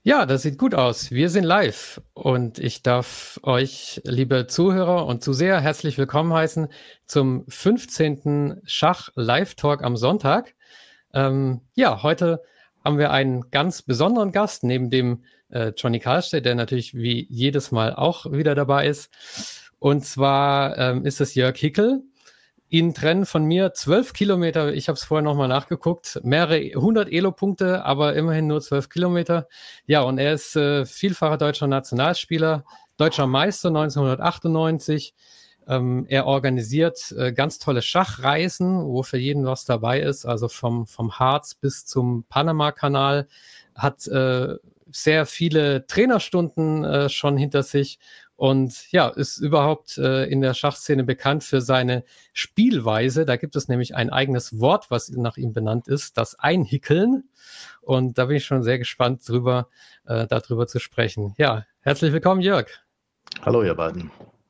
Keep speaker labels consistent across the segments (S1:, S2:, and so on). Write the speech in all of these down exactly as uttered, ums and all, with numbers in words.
S1: Ja, das sieht gut aus. Wir sind live und ich darf euch, liebe Zuhörer und Zuseher, herzlich willkommen heißen zum fünfzehnten Schach-Live-Talk am Sonntag. Ähm, ja, heute haben wir einen ganz besonderen Gast, neben dem äh, Johnny Karlstedt, der natürlich wie jedes Mal auch wieder dabei ist. Und zwar ähm, ist es Jörg Hickel. Ihn trennen von mir zwölf Kilometer. Ich habe es vorher nochmal nachgeguckt. Mehrere hundert Elo-Punkte, aber immerhin nur zwölf Kilometer. Ja, und er ist äh, vielfacher deutscher Nationalspieler, deutscher Meister neunzehnhundertachtundneunzig. Ähm, er organisiert äh, ganz tolle Schachreisen, wo für jeden was dabei ist. Also vom, vom Harz bis zum Panama-Kanal. Hat äh, sehr viele Trainerstunden äh, schon hinter sich. Und ja, ist überhaupt äh, in der Schachszene bekannt für seine Spielweise. Da gibt es nämlich ein eigenes Wort, was nach ihm benannt ist, das Einhickeln. Und da bin ich schon sehr gespannt drüber, äh, darüber zu sprechen. Ja, herzlich willkommen, Jörg.
S2: Hallo, ihr beiden.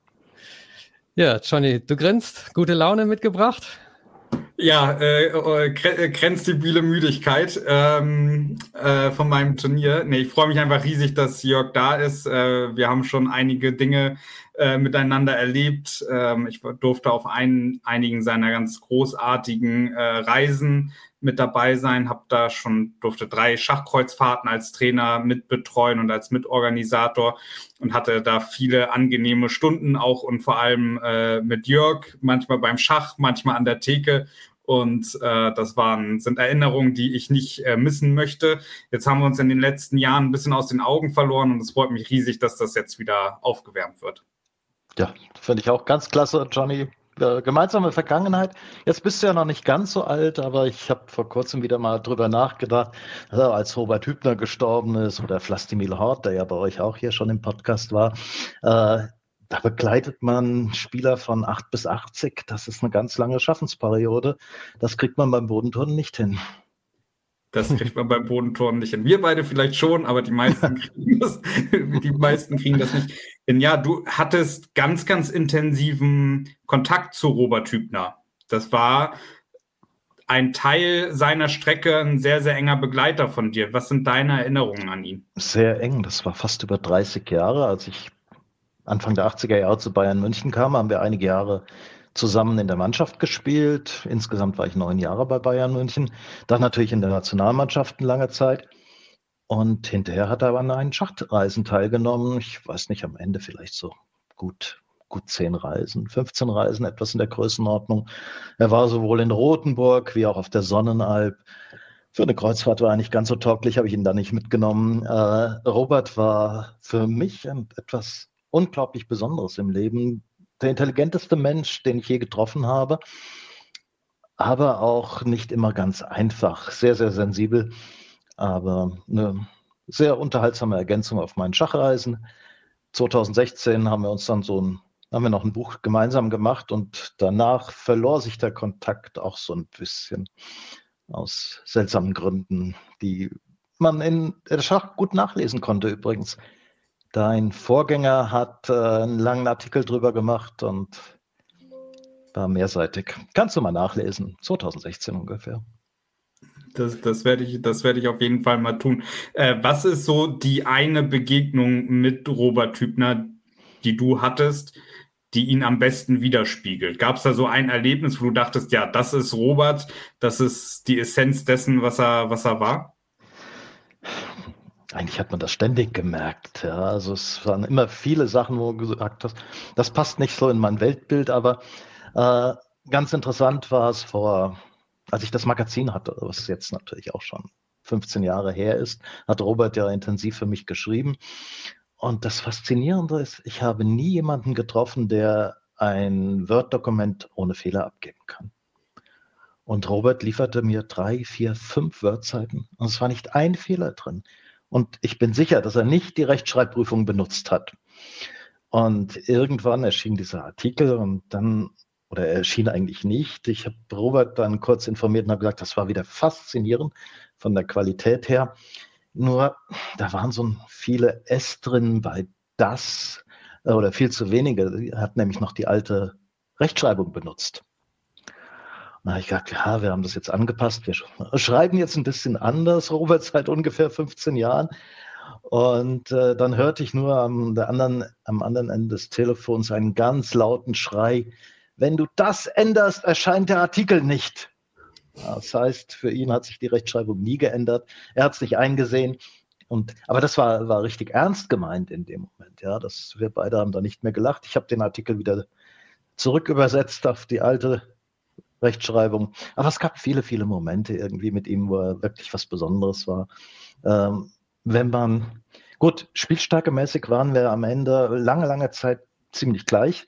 S1: Ja, Johnny, du grinst, gute Laune mitgebracht?
S3: Ja, äh, grenzstabile Müdigkeit ähm, äh, von meinem Turnier. Nee, ich freue mich einfach riesig, dass Jörg da ist. Äh, wir haben schon einige Dinge äh, miteinander erlebt. Ähm, ich durfte auf einen, einigen seiner ganz großartigen äh, Reisen mit dabei sein, habe da schon, durfte drei Schachkreuzfahrten als Trainer mitbetreuen und als Mitorganisator und hatte da viele angenehme Stunden auch und vor allem äh, mit Jörg, manchmal beim Schach, manchmal an der Theke. Und äh, das waren, sind Erinnerungen, die ich nicht äh, missen möchte. Jetzt haben wir uns in den letzten Jahren ein bisschen aus den Augen verloren und es freut mich riesig, dass das jetzt wieder aufgewärmt wird.
S2: Ja, finde ich auch ganz klasse, Johnny. Äh, gemeinsame Vergangenheit. Jetzt bist du ja noch nicht ganz so alt, aber ich habe vor kurzem wieder mal drüber nachgedacht, äh, als Robert Hübner gestorben ist oder Vlastimil Hort, der ja bei euch auch hier schon im Podcast war. Äh, Da begleitet man Spieler von acht bis achtzig. Das ist eine ganz lange Schaffensperiode. Das kriegt man beim Bodenturnen nicht hin.
S3: Das kriegt man beim Bodenturnen nicht hin. Wir beide vielleicht schon, aber die meisten kriegen das, die meisten kriegen das nicht. Denn ja, du hattest ganz, ganz intensiven Kontakt zu Robert Hübner. Das war ein Teil seiner Strecke, ein sehr, sehr enger Begleiter von dir. Was sind deine Erinnerungen an ihn?
S2: Sehr eng. Das war fast über dreißig Jahre, als ich Anfang der achtziger Jahre zu Bayern München kam, haben wir einige Jahre zusammen in der Mannschaft gespielt. Insgesamt war ich neun Jahre bei Bayern München. Dann natürlich in der Nationalmannschaft eine lange Zeit. Und hinterher hat er aber an einen Schachreisen teilgenommen. Ich weiß nicht, am Ende vielleicht so gut, gut zehn Reisen, fünfzehn Reisen, etwas in der Größenordnung. Er war sowohl in Rothenburg wie auch auf der Sonnenalp. Für eine Kreuzfahrt war er nicht ganz so tauglich, habe ich ihn da nicht mitgenommen. Äh, Robert war für mich ein, etwas unglaublich Besonderes im Leben. Der intelligenteste Mensch, den ich je getroffen habe, aber auch nicht immer ganz einfach. Sehr, sehr sensibel, aber eine sehr unterhaltsame Ergänzung auf meinen Schachreisen. zweitausendsechzehn haben wir uns dann so ein, haben wir noch ein Buch gemeinsam gemacht und danach verlor sich der Kontakt auch so ein bisschen aus seltsamen Gründen, die man in der Schach gut nachlesen konnte übrigens. Dein Vorgänger hat äh, einen langen Artikel drüber gemacht und war mehrseitig. Kannst du mal nachlesen, zweitausendsechzehn ungefähr.
S3: Das, das werde ich, das werde ich auf jeden Fall mal tun. Äh, was ist so die eine Begegnung mit Robert Hübner, die du hattest, die ihn am besten widerspiegelt? Gab es da so ein Erlebnis, wo du dachtest, ja, das ist Robert, das ist die Essenz dessen, was er, was er war?
S2: Eigentlich hat man das ständig gemerkt. Ja. Also es waren immer viele Sachen, wo du gesagt hast, das passt nicht so in mein Weltbild, aber äh, ganz interessant war es vor, als ich das Magazin hatte, was jetzt natürlich auch schon fünfzehn Jahre her ist, hat Robert ja intensiv für mich geschrieben. Und das Faszinierende ist, ich habe nie jemanden getroffen, der ein Word-Dokument ohne Fehler abgeben kann. Und Robert lieferte mir drei, vier, fünf Word-Seiten und es war nicht ein Fehler drin. Und ich bin sicher, dass er nicht die Rechtschreibprüfung benutzt hat. Und irgendwann erschien dieser Artikel und dann, oder er erschien eigentlich nicht. Ich habe Robert dann kurz informiert und habe gesagt, das war wieder faszinierend von der Qualität her. Nur, da waren so viele S drin bei das, oder viel zu wenige. Er hat nämlich noch die alte Rechtschreibung benutzt. Na, ich dachte, ja, wir haben das jetzt angepasst. Wir schreiben jetzt ein bisschen anders, Robert, seit ungefähr fünfzehn Jahren. Und äh, dann hörte ich nur am, der anderen, am anderen Ende des Telefons einen ganz lauten Schrei: Wenn du das änderst, erscheint der Artikel nicht. Das heißt, für ihn hat sich die Rechtschreibung nie geändert. Er hat es nicht eingesehen. Und, aber das war, war richtig ernst gemeint in dem Moment. Ja, das, wir beide haben da nicht mehr gelacht. Ich habe den Artikel wieder zurückübersetzt auf die alte Rechtschreibung. Aber es gab viele, viele Momente irgendwie mit ihm, wo er wirklich was Besonderes war. Ähm, wenn man, gut, spielstärkemäßig waren wir am Ende lange, lange Zeit ziemlich gleich.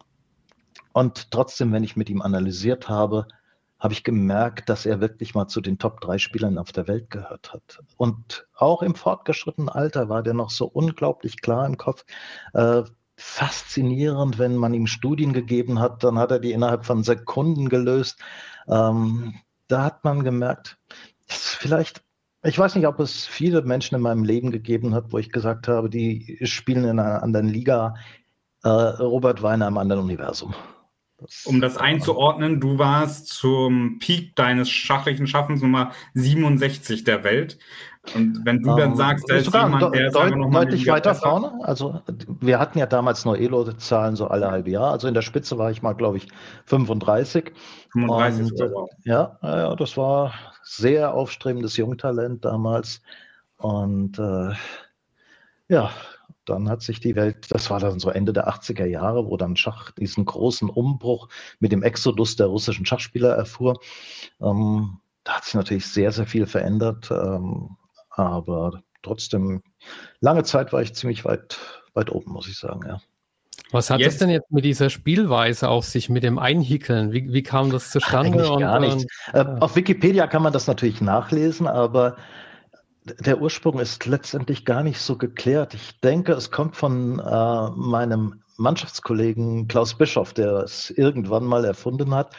S2: Und trotzdem, wenn ich mit ihm analysiert habe, habe ich gemerkt, dass er wirklich mal zu den Top drei Spielern auf der Welt gehört hat. Und auch im fortgeschrittenen Alter war der noch so unglaublich klar im Kopf. Äh, faszinierend, wenn man ihm Studien gegeben hat, dann hat er die innerhalb von Sekunden gelöst. Ähm, da hat man gemerkt, vielleicht, ich weiß nicht, ob es viele Menschen in meinem Leben gegeben hat, wo ich gesagt habe, die spielen in einer anderen Liga. Äh, Robert war in einem anderen Universum.
S3: Das um das einzuordnen, du warst zum Peak deines schachlichen Schaffens Nummer siebenundsechzig der Welt. Und wenn du um, dann sagst, da ist jemand, der ist
S2: deut
S3: noch mal
S2: deutlich weiter besser. Vorne. Also wir hatten ja damals nur Elo-Zahlen so alle halbe Jahr. Also in der Spitze war ich mal, glaube ich, fünfunddreißig.
S3: fünfunddreißig,
S2: und, wow. ja, ja, das war sehr aufstrebendes Jungtalent damals. Und äh, ja, dann hat sich die Welt, das war dann so Ende der achtziger Jahre, wo dann Schach diesen großen Umbruch mit dem Exodus der russischen Schachspieler erfuhr. Ähm, da hat sich natürlich sehr, sehr viel verändert. Ähm, aber trotzdem, lange Zeit war ich ziemlich weit, weit oben, muss ich sagen, ja.
S1: Was hat jetzt, das denn jetzt mit dieser Spielweise auf sich, mit dem Einhickeln? Wie, wie kam das zustande?
S2: Eigentlich und, gar nichts. Und, äh, auf Wikipedia kann man das natürlich nachlesen, aber der Ursprung ist letztendlich gar nicht so geklärt. Ich denke, es kommt von äh, meinem Mannschaftskollegen Klaus Bischoff, der es irgendwann mal erfunden hat.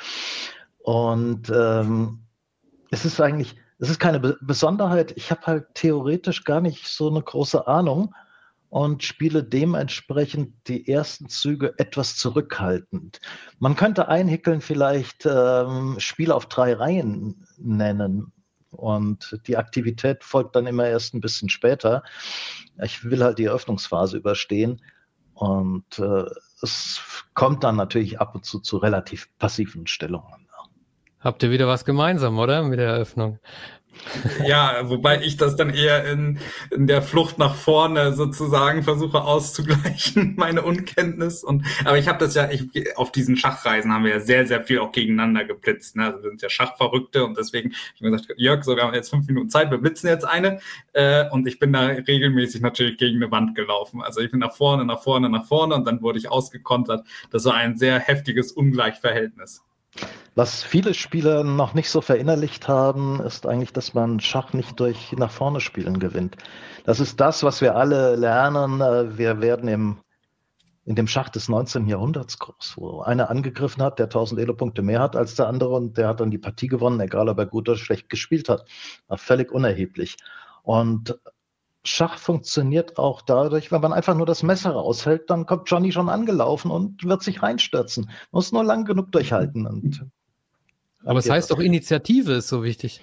S2: Und ähm, es ist eigentlich, es ist keine Be- Besonderheit. Ich habe halt theoretisch gar nicht so eine große Ahnung und spiele dementsprechend die ersten Züge etwas zurückhaltend. Man könnte Einhickeln vielleicht ähm, Spiel auf drei Reihen nennen. Und die Aktivität folgt dann immer erst ein bisschen später. Ich will halt die Eröffnungsphase überstehen. Und äh, es kommt dann natürlich ab und zu zu relativ passiven Stellungen.
S1: Habt ihr wieder was gemeinsam, oder? Mit der Eröffnung.
S3: Ja, wobei ich das dann eher in, in der Flucht nach vorne sozusagen versuche auszugleichen, meine Unkenntnis. Und aber ich habe das ja, ich, auf diesen Schachreisen haben wir ja sehr, sehr viel auch gegeneinander geblitzt. Ne? Also wir sind ja Schachverrückte und deswegen habe ich mir gesagt, Jörg, sogar haben wir jetzt fünf Minuten Zeit, wir blitzen jetzt eine. Äh, und ich bin da regelmäßig natürlich gegen eine Wand gelaufen. Also ich bin nach vorne, nach vorne, nach vorne und dann wurde ich ausgekontert. Das war ein sehr heftiges Ungleichverhältnis.
S2: Was viele Spieler noch nicht so verinnerlicht haben, ist eigentlich, dass man Schach nicht durch nach vorne spielen gewinnt. Das ist das, was wir alle lernen. Wir werden im, in dem Schach des neunzehnten Jahrhunderts groß, wo einer angegriffen hat, der tausend Elo-Punkte mehr hat als der andere und der hat dann die Partie gewonnen, egal ob er gut oder schlecht gespielt hat. War völlig unerheblich. Und Schach funktioniert auch dadurch, wenn man einfach nur das Messer raushält, dann kommt Johnny schon angelaufen und wird sich reinstürzen. Man muss nur lang genug durchhalten. Und
S1: aber es heißt doch, Initiative ist so wichtig.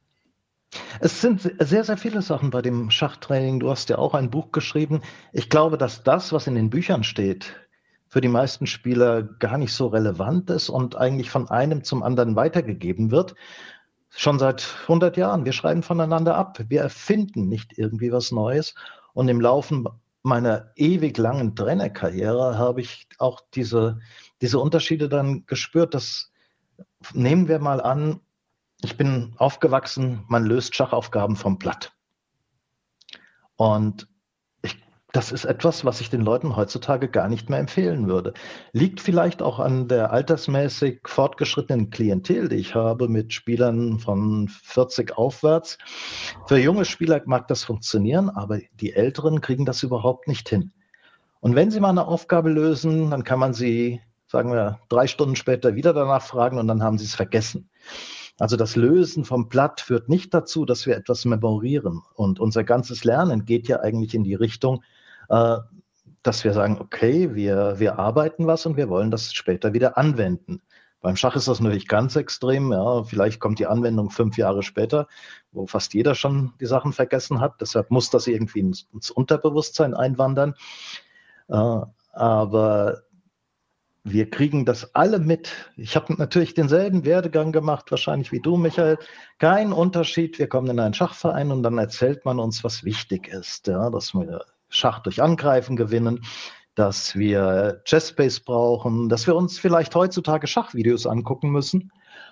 S2: Es sind sehr, sehr viele Sachen bei dem Schachtraining. Du hast ja auch ein Buch geschrieben. Ich glaube, dass das, was in den Büchern steht, für die meisten Spieler gar nicht so relevant ist und eigentlich von einem zum anderen weitergegeben wird. Schon seit hundert Jahren. Wir schreiben voneinander ab. Wir erfinden nicht irgendwie was Neues. Und im Laufe meiner ewig langen Trainerkarriere habe ich auch diese, diese Unterschiede dann gespürt. Dass, nehmen wir mal an, ich bin aufgewachsen, man löst Schachaufgaben vom Blatt. Und ich, das ist etwas, was ich den Leuten heutzutage gar nicht mehr empfehlen würde. Liegt vielleicht auch an der altersmäßig fortgeschrittenen Klientel, die ich habe mit Spielern von vierzig aufwärts. Für junge Spieler mag das funktionieren, aber die Älteren kriegen das überhaupt nicht hin. Und wenn sie mal eine Aufgabe lösen, dann kann man sie, sagen wir, drei Stunden später wieder danach fragen und dann haben sie es vergessen. Also das Lösen vom Blatt führt nicht dazu, dass wir etwas memorieren. Und unser ganzes Lernen geht ja eigentlich in die Richtung, äh, dass wir sagen, okay, wir, wir arbeiten was und wir wollen das später wieder anwenden. Beim Schach ist das natürlich ganz extrem. Ja. Vielleicht kommt die Anwendung fünf Jahre später, wo fast jeder schon die Sachen vergessen hat. Deshalb muss das irgendwie ins, ins Unterbewusstsein einwandern. Äh, aber wir kriegen das alle mit. Ich habe natürlich denselben Werdegang gemacht, wahrscheinlich wie du, Michael. Kein Unterschied. Wir kommen in einen Schachverein und dann erzählt man uns, was wichtig ist. Ja, dass wir Schach durch Angreifen gewinnen, dass wir Chessbase brauchen, dass wir uns vielleicht heutzutage Schachvideos angucken müssen.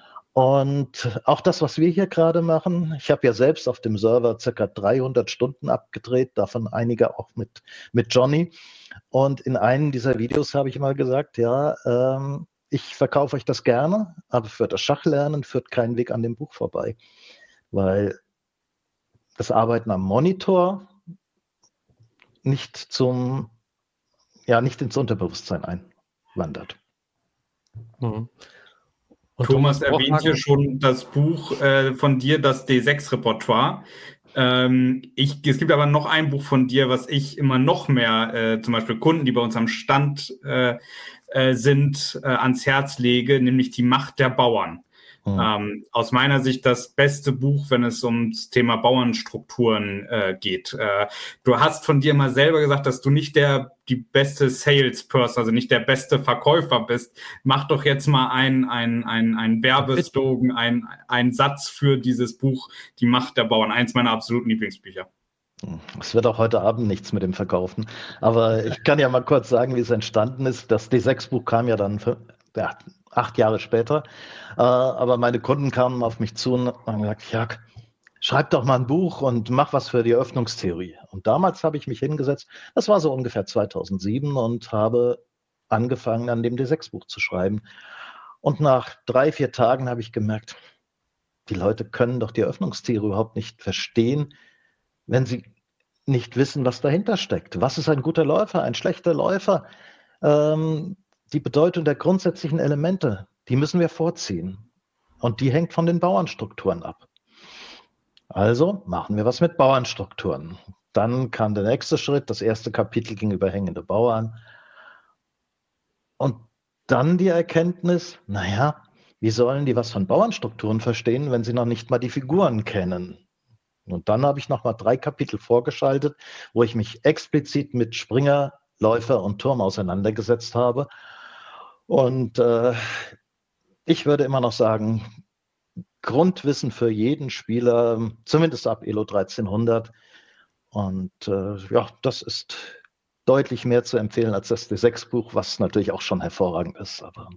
S2: Und auch das, was wir hier gerade machen, ich habe ja selbst auf dem Server ca. dreihundert Stunden abgedreht, davon einige auch mit, mit Johnny. Und in einem dieser Videos habe ich immer gesagt, ja, ähm, ich verkaufe euch das gerne, aber für das Schachlernen führt kein Weg an dem Buch vorbei. Weil das Arbeiten am Monitor nicht zum, ja, nicht ins Unterbewusstsein einwandert.
S3: Mhm. Und Thomas, Thomas erwähnt hier schon das Buch äh, von dir, das D sechs Repertoire. Ähm, ich, es gibt aber noch ein Buch von dir, was ich immer noch mehr, äh, zum Beispiel Kunden, die bei uns am Stand äh, äh, sind, äh, ans Herz lege, nämlich Die Macht der Bauern. Mhm. Ähm, aus meiner Sicht das beste Buch, wenn es ums Thema Bauernstrukturen äh, geht. Äh, du hast von dir mal selber gesagt, dass du nicht der die beste Salesperson, also nicht der beste Verkäufer bist. Mach doch jetzt mal ein, ein, ein, ein Werbeslogan, ein, ein Satz für dieses Buch, Die Macht der Bauern. Eins meiner absoluten Lieblingsbücher.
S2: Es wird auch heute Abend nichts mit dem Verkaufen. Aber ich kann ja mal kurz sagen, wie es entstanden ist. Das D sechs Buch kam ja dann für, ja, acht Jahre später. Äh, aber meine Kunden kamen auf mich zu und haben gesagt, Jörg, schreib doch mal ein Buch und mach was für die Öffnungstheorie. Und damals habe ich mich hingesetzt, das war so ungefähr zweitausendsieben, und habe angefangen, an dem D sechs Buch zu schreiben. Und nach drei, vier Tagen habe ich gemerkt, die Leute können doch die Öffnungstheorie überhaupt nicht verstehen, wenn sie nicht wissen, was dahinter steckt. Was ist ein guter Läufer, ein schlechter Läufer? Ähm, die Bedeutung der grundsätzlichen Elemente, die müssen wir vorziehen. Und die hängt von den Bauernstrukturen ab. Also machen wir was mit Bauernstrukturen. Dann kam der nächste Schritt. Das erste Kapitel ging über hängende Bauern. Und dann die Erkenntnis, naja, wie sollen die was von Bauernstrukturen verstehen, wenn sie noch nicht mal die Figuren kennen? Und dann habe ich noch mal drei Kapitel vorgeschaltet, wo ich mich explizit mit Springer, Läufer und Turm auseinandergesetzt habe. Und äh, ich würde immer noch sagen, Grundwissen für jeden Spieler, zumindest ab Elo dreizehnhundert. Und äh, ja, das ist deutlich mehr zu empfehlen als das D sechs Buch, was natürlich auch schon hervorragend ist. Aber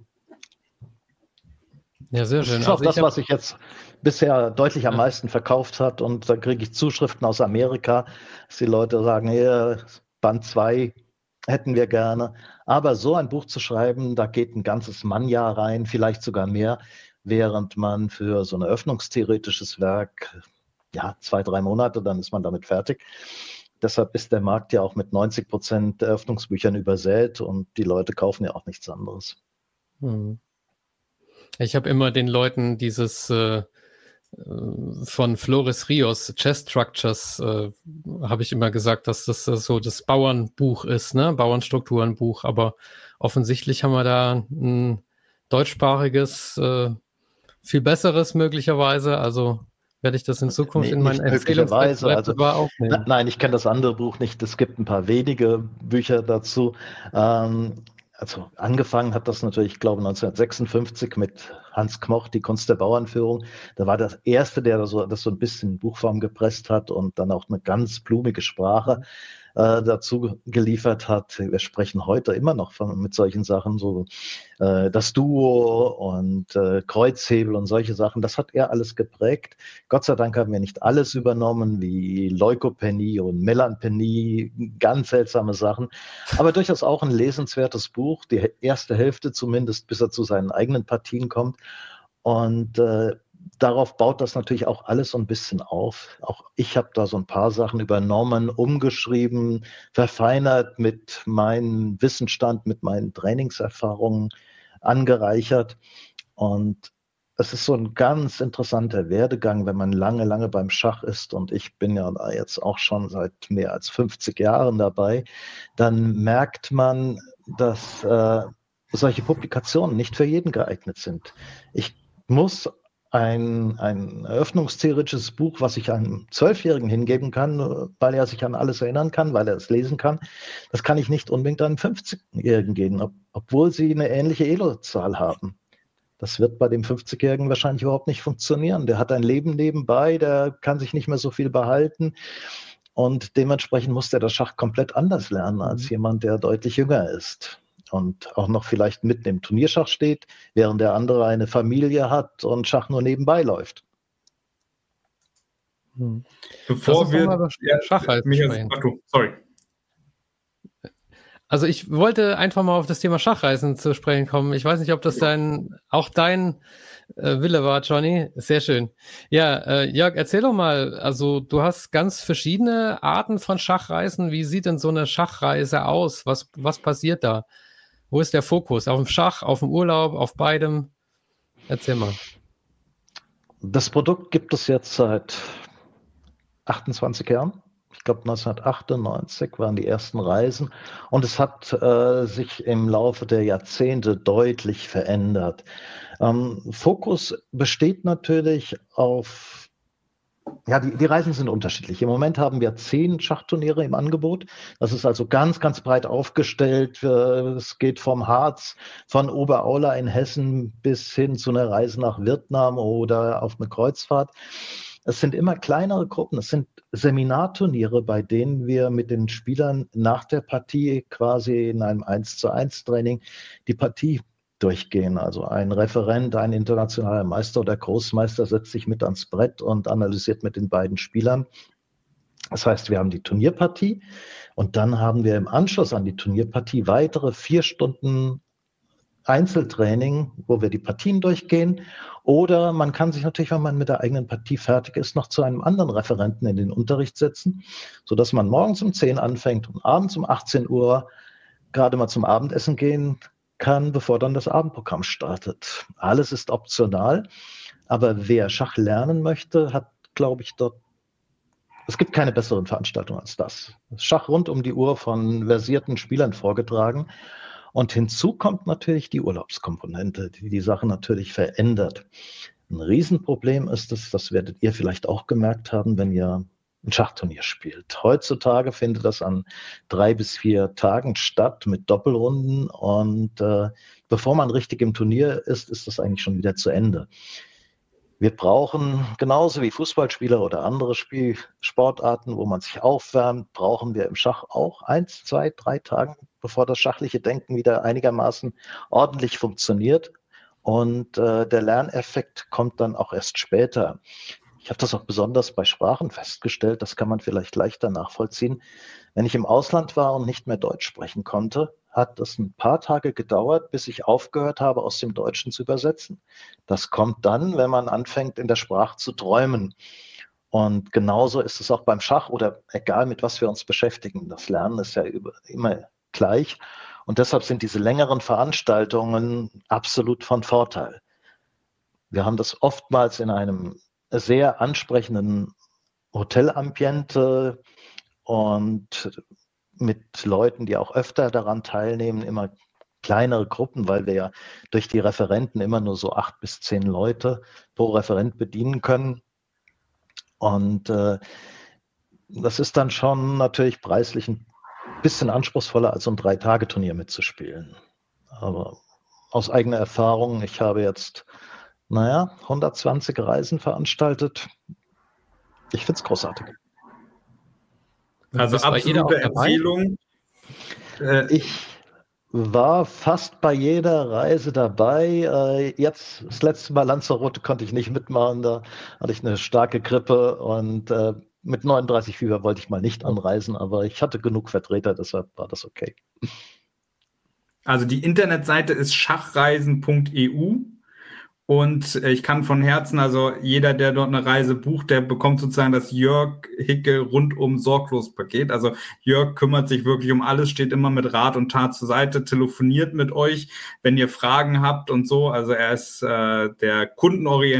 S1: ja, sehr schön.
S2: Das ist auch also das, was sich jetzt bisher deutlich am ja. meisten verkauft hat. Und da kriege ich Zuschriften aus Amerika, dass die Leute sagen, hier, Band zwei hätten wir gerne. Aber so ein Buch zu schreiben, da geht ein ganzes Mannjahr rein, vielleicht sogar mehr, während man für so ein öffnungstheoretisches Werk, ja, zwei, drei Monate, dann ist man damit fertig. Deshalb ist der Markt ja auch mit neunzig Prozent der Öffnungsbüchern übersät und die Leute kaufen ja auch nichts anderes.
S1: Hm. Ich habe immer den Leuten dieses äh, von Flores Rios, Chess Structures, äh, habe ich immer gesagt, dass das äh, so das Bauernbuch ist, ne? Bauernstrukturenbuch, aber offensichtlich haben wir da ein deutschsprachiges, äh, viel besseres möglicherweise, also werde ich das in Zukunft
S2: nee,
S1: in meinen
S2: Empfehlungsweise also,
S1: aufnehmen.
S2: Nein, ich kenne das andere Buch nicht, es gibt ein paar wenige Bücher dazu. Ähm, Also angefangen hat das natürlich, ich glaube, neunzehnhundertsechsundfünfzig mit Hans Kmoch, die Kunst der Bauernführung. Da war das Erste, der das so, das so ein bisschen in Buchform gepresst hat und dann auch eine ganz blumige Sprache äh, dazu geliefert hat. Wir sprechen heute immer noch von, mit solchen Sachen, so äh, das Duo und äh, Kreuzhebel und solche Sachen. Das hat er alles geprägt. Gott sei Dank haben wir nicht alles übernommen, wie Leukopenie und Melanpenie, ganz seltsame Sachen. Aber durchaus auch ein lesenswertes Buch, die erste Hälfte zumindest, bis er zu seinen eigenen Partien kommt. Und äh, darauf baut das natürlich auch alles so ein bisschen auf. Auch ich habe da so ein paar Sachen übernommen, umgeschrieben, verfeinert, mit meinem Wissensstand, mit meinen Trainingserfahrungen angereichert. Und es ist so ein ganz interessanter Werdegang, wenn man lange, lange beim Schach ist. Und ich bin ja jetzt auch schon seit mehr als fünfzig Jahren dabei. Dann merkt man, dass äh, solche Publikationen nicht für jeden geeignet sind. Ich muss ein, ein eröffnungstheoretisches Buch, was ich einem Zwölfjährigen hingeben kann, weil er sich an alles erinnern kann, weil er es lesen kann, das kann ich nicht unbedingt einem fünfzigjährigen geben, ob, obwohl sie eine ähnliche E L O-Zahl haben. Das wird bei dem fünfzigjährigen wahrscheinlich überhaupt nicht funktionieren. Der hat ein Leben nebenbei, der kann sich nicht mehr so viel behalten und dementsprechend muss der das Schach komplett anders lernen als mhm. jemand, der deutlich jünger ist und auch noch vielleicht mitten im Turnierschach steht, während der andere eine Familie hat und Schach nur nebenbei läuft.
S3: Hm. Bevor wir über ja,
S1: Schachreisen sprechen. Ach du, sorry. Also ich wollte einfach mal auf das Thema Schachreisen zu sprechen kommen. Ich weiß nicht, ob das dein, auch dein äh, Wille war, Johnny. Sehr schön. Ja, äh, Jörg, erzähl doch mal, also du hast ganz verschiedene Arten von Schachreisen. Wie sieht denn so eine Schachreise aus? Was, was passiert da? Wo ist der Fokus? Auf dem Schach, auf dem Urlaub, auf beidem? Erzähl mal.
S2: Das Produkt gibt es jetzt seit achtundzwanzig Jahren. Ich glaube, neunzehnhundertachtundneunzig waren die ersten Reisen. Und es hat äh, sich im Laufe der Jahrzehnte deutlich verändert. Ähm, Fokus besteht natürlich auf Ja, die, die Reisen sind unterschiedlich. Im Moment haben wir zehn Schachturniere im Angebot. Das ist also ganz, ganz breit aufgestellt. Es geht vom Harz, von Oberaula in Hessen bis hin zu einer Reise nach Vietnam oder auf eine Kreuzfahrt. Es sind immer kleinere Gruppen. Es sind Seminarturniere, bei denen wir mit den Spielern nach der Partie quasi in einem eins zu eins Training die Partie durchgehen. Also ein Referent, ein internationaler Meister oder Großmeister setzt sich mit ans Brett und analysiert mit den beiden Spielern. Das heißt, wir haben die Turnierpartie und dann haben wir im Anschluss an die Turnierpartie weitere vier Stunden Einzeltraining, wo wir die Partien durchgehen. Oder man kann sich natürlich, wenn man mit der eigenen Partie fertig ist, noch zu einem anderen Referenten in den Unterricht setzen, sodass man morgens um zehn anfängt und abends um achtzehn Uhr gerade mal zum Abendessen gehen kann, bevor dann das Abendprogramm startet. Alles ist optional, aber wer Schach lernen möchte, hat, glaube ich, dort, es gibt keine besseren Veranstaltungen als das. Schach rund um die Uhr von versierten Spielern vorgetragen. Und hinzu kommt natürlich die Urlaubskomponente, die die Sache natürlich verändert. Ein Riesenproblem ist es, das werdet ihr vielleicht auch gemerkt haben, wenn ihr ein Schachturnier spielt. Heutzutage findet das an drei bis vier Tagen statt mit Doppelrunden und äh, bevor man richtig im Turnier ist, ist das eigentlich schon wieder zu Ende. Wir brauchen, genauso wie Fußballspieler oder andere Spiel- Sportarten, wo man sich aufwärmt, brauchen wir im Schach auch eins, zwei, drei Tage, bevor das schachliche Denken wieder einigermaßen ordentlich funktioniert. Und äh, der Lerneffekt kommt dann auch erst später. Ich habe das auch besonders bei Sprachen festgestellt, das kann man vielleicht leichter nachvollziehen. Wenn ich im Ausland war und nicht mehr Deutsch sprechen konnte, hat es ein paar Tage gedauert, bis ich aufgehört habe, aus dem Deutschen zu übersetzen. Das kommt dann, wenn man anfängt, in der Sprache zu träumen. Und genauso ist es auch beim Schach oder egal, mit was wir uns beschäftigen. Das Lernen ist ja immer gleich. Und deshalb sind diese längeren Veranstaltungen absolut von Vorteil. Wir haben das oftmals in einem sehr ansprechenden Hotelambiente und mit Leuten, die auch öfter daran teilnehmen, immer kleinere Gruppen, weil wir ja durch die Referenten immer nur so acht bis zehn Leute pro Referent bedienen können. Und äh, das ist dann schon natürlich preislich ein bisschen anspruchsvoller, als so ein Drei-Tage-Turnier mitzuspielen. Aber aus eigener Erfahrung, ich habe jetzt naja, hundertzwanzig Reisen veranstaltet. Ich finde es großartig.
S3: Also absolute Empfehlung.
S2: Äh, ich war fast bei jeder Reise dabei. Äh, jetzt, das letzte Mal Lanzarote konnte ich nicht mitmachen. Da hatte ich eine starke Grippe und äh, mit neununddreißig Fieber wollte ich mal nicht anreisen, aber ich hatte genug Vertreter, deshalb war das okay.
S3: Also die Internetseite ist schachreisen punkt e u. Und ich kann von Herzen, also jeder, der dort eine Reise bucht, der bekommt sozusagen das Jörg Hickel rundum sorglos Paket. Also Jörg kümmert sich wirklich um alles, steht immer mit Rat und Tat zur Seite, telefoniert mit euch, wenn ihr Fragen habt und so. Also er ist äh, der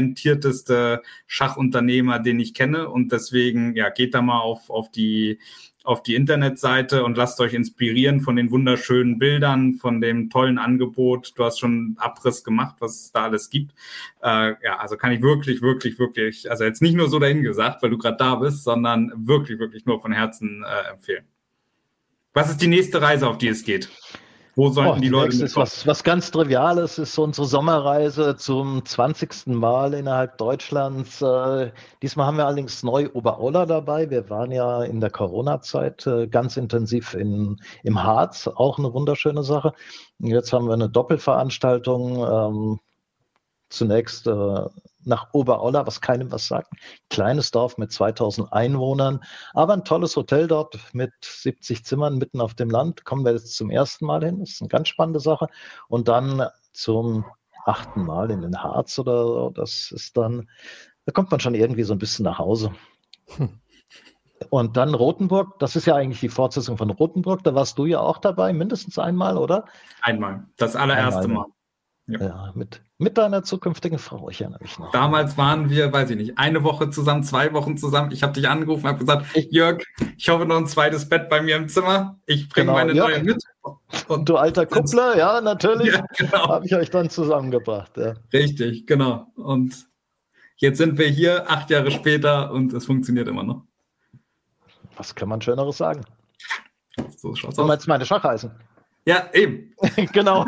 S3: kundenorientierteste Schachunternehmer, den ich kenne. Und deswegen, ja, geht da mal auf, auf die auf die Internetseite und lasst euch inspirieren von den wunderschönen Bildern, von dem tollen Angebot. Du hast schon einen Abriss gemacht, was es da alles gibt. Äh, ja, also kann ich wirklich, wirklich, wirklich, also jetzt nicht nur so dahin gesagt, weil du gerade da bist, sondern wirklich, wirklich nur von Herzen äh, empfehlen. Was ist die nächste Reise, auf die es geht? Wo sollten
S2: Oh,
S3: die,
S2: die
S3: Leute
S2: nächste ist was, was ganz Triviales, ist unsere Sommerreise zum zwanzigsten Mal innerhalb Deutschlands. Äh, diesmal haben wir allerdings neu Oberaula dabei. Wir waren ja in der Corona-Zeit äh, ganz intensiv in, im Harz, auch eine wunderschöne Sache. Und jetzt haben wir eine Doppelveranstaltung. Ähm, zunächst äh, nach Oberaula, was keinem was sagt. Kleines Dorf mit zweitausend Einwohnern, aber ein tolles Hotel dort mit siebzig Zimmern mitten auf dem Land. Kommen wir jetzt zum ersten Mal hin. Das ist eine ganz spannende Sache. Und dann zum achten Mal in den Harz oder so. Das ist dann, da kommt man schon irgendwie so ein bisschen nach Hause. Hm. Und dann Rothenburg, das ist ja eigentlich die Fortsetzung von Rothenburg. Da warst du ja auch dabei, mindestens einmal, oder?
S3: Einmal, das allererste
S2: einmal.
S3: Mal.
S2: Ja, ja mit, mit deiner zukünftigen Frau, ich erinnere mich noch.
S3: Damals waren wir, weiß ich nicht, eine Woche zusammen, zwei Wochen zusammen. Ich habe dich angerufen und habe gesagt, Jörg, ich hoffe noch ein zweites Bett bei mir im Zimmer. Ich bringe
S2: genau,
S3: meine
S2: Jörg,
S3: neue mit.
S2: Und du alter Kuppler, ja, natürlich.
S3: Ja, genau.
S2: Habe ich euch dann zusammengebracht. Ja.
S3: Richtig, genau. Und jetzt sind wir hier, acht Jahre später, und es funktioniert immer noch.
S2: Was kann man Schöneres sagen?
S3: So schaut's
S2: Du
S3: aus.
S2: meinst meine Schachreisen?
S3: Ja, eben.
S2: Genau.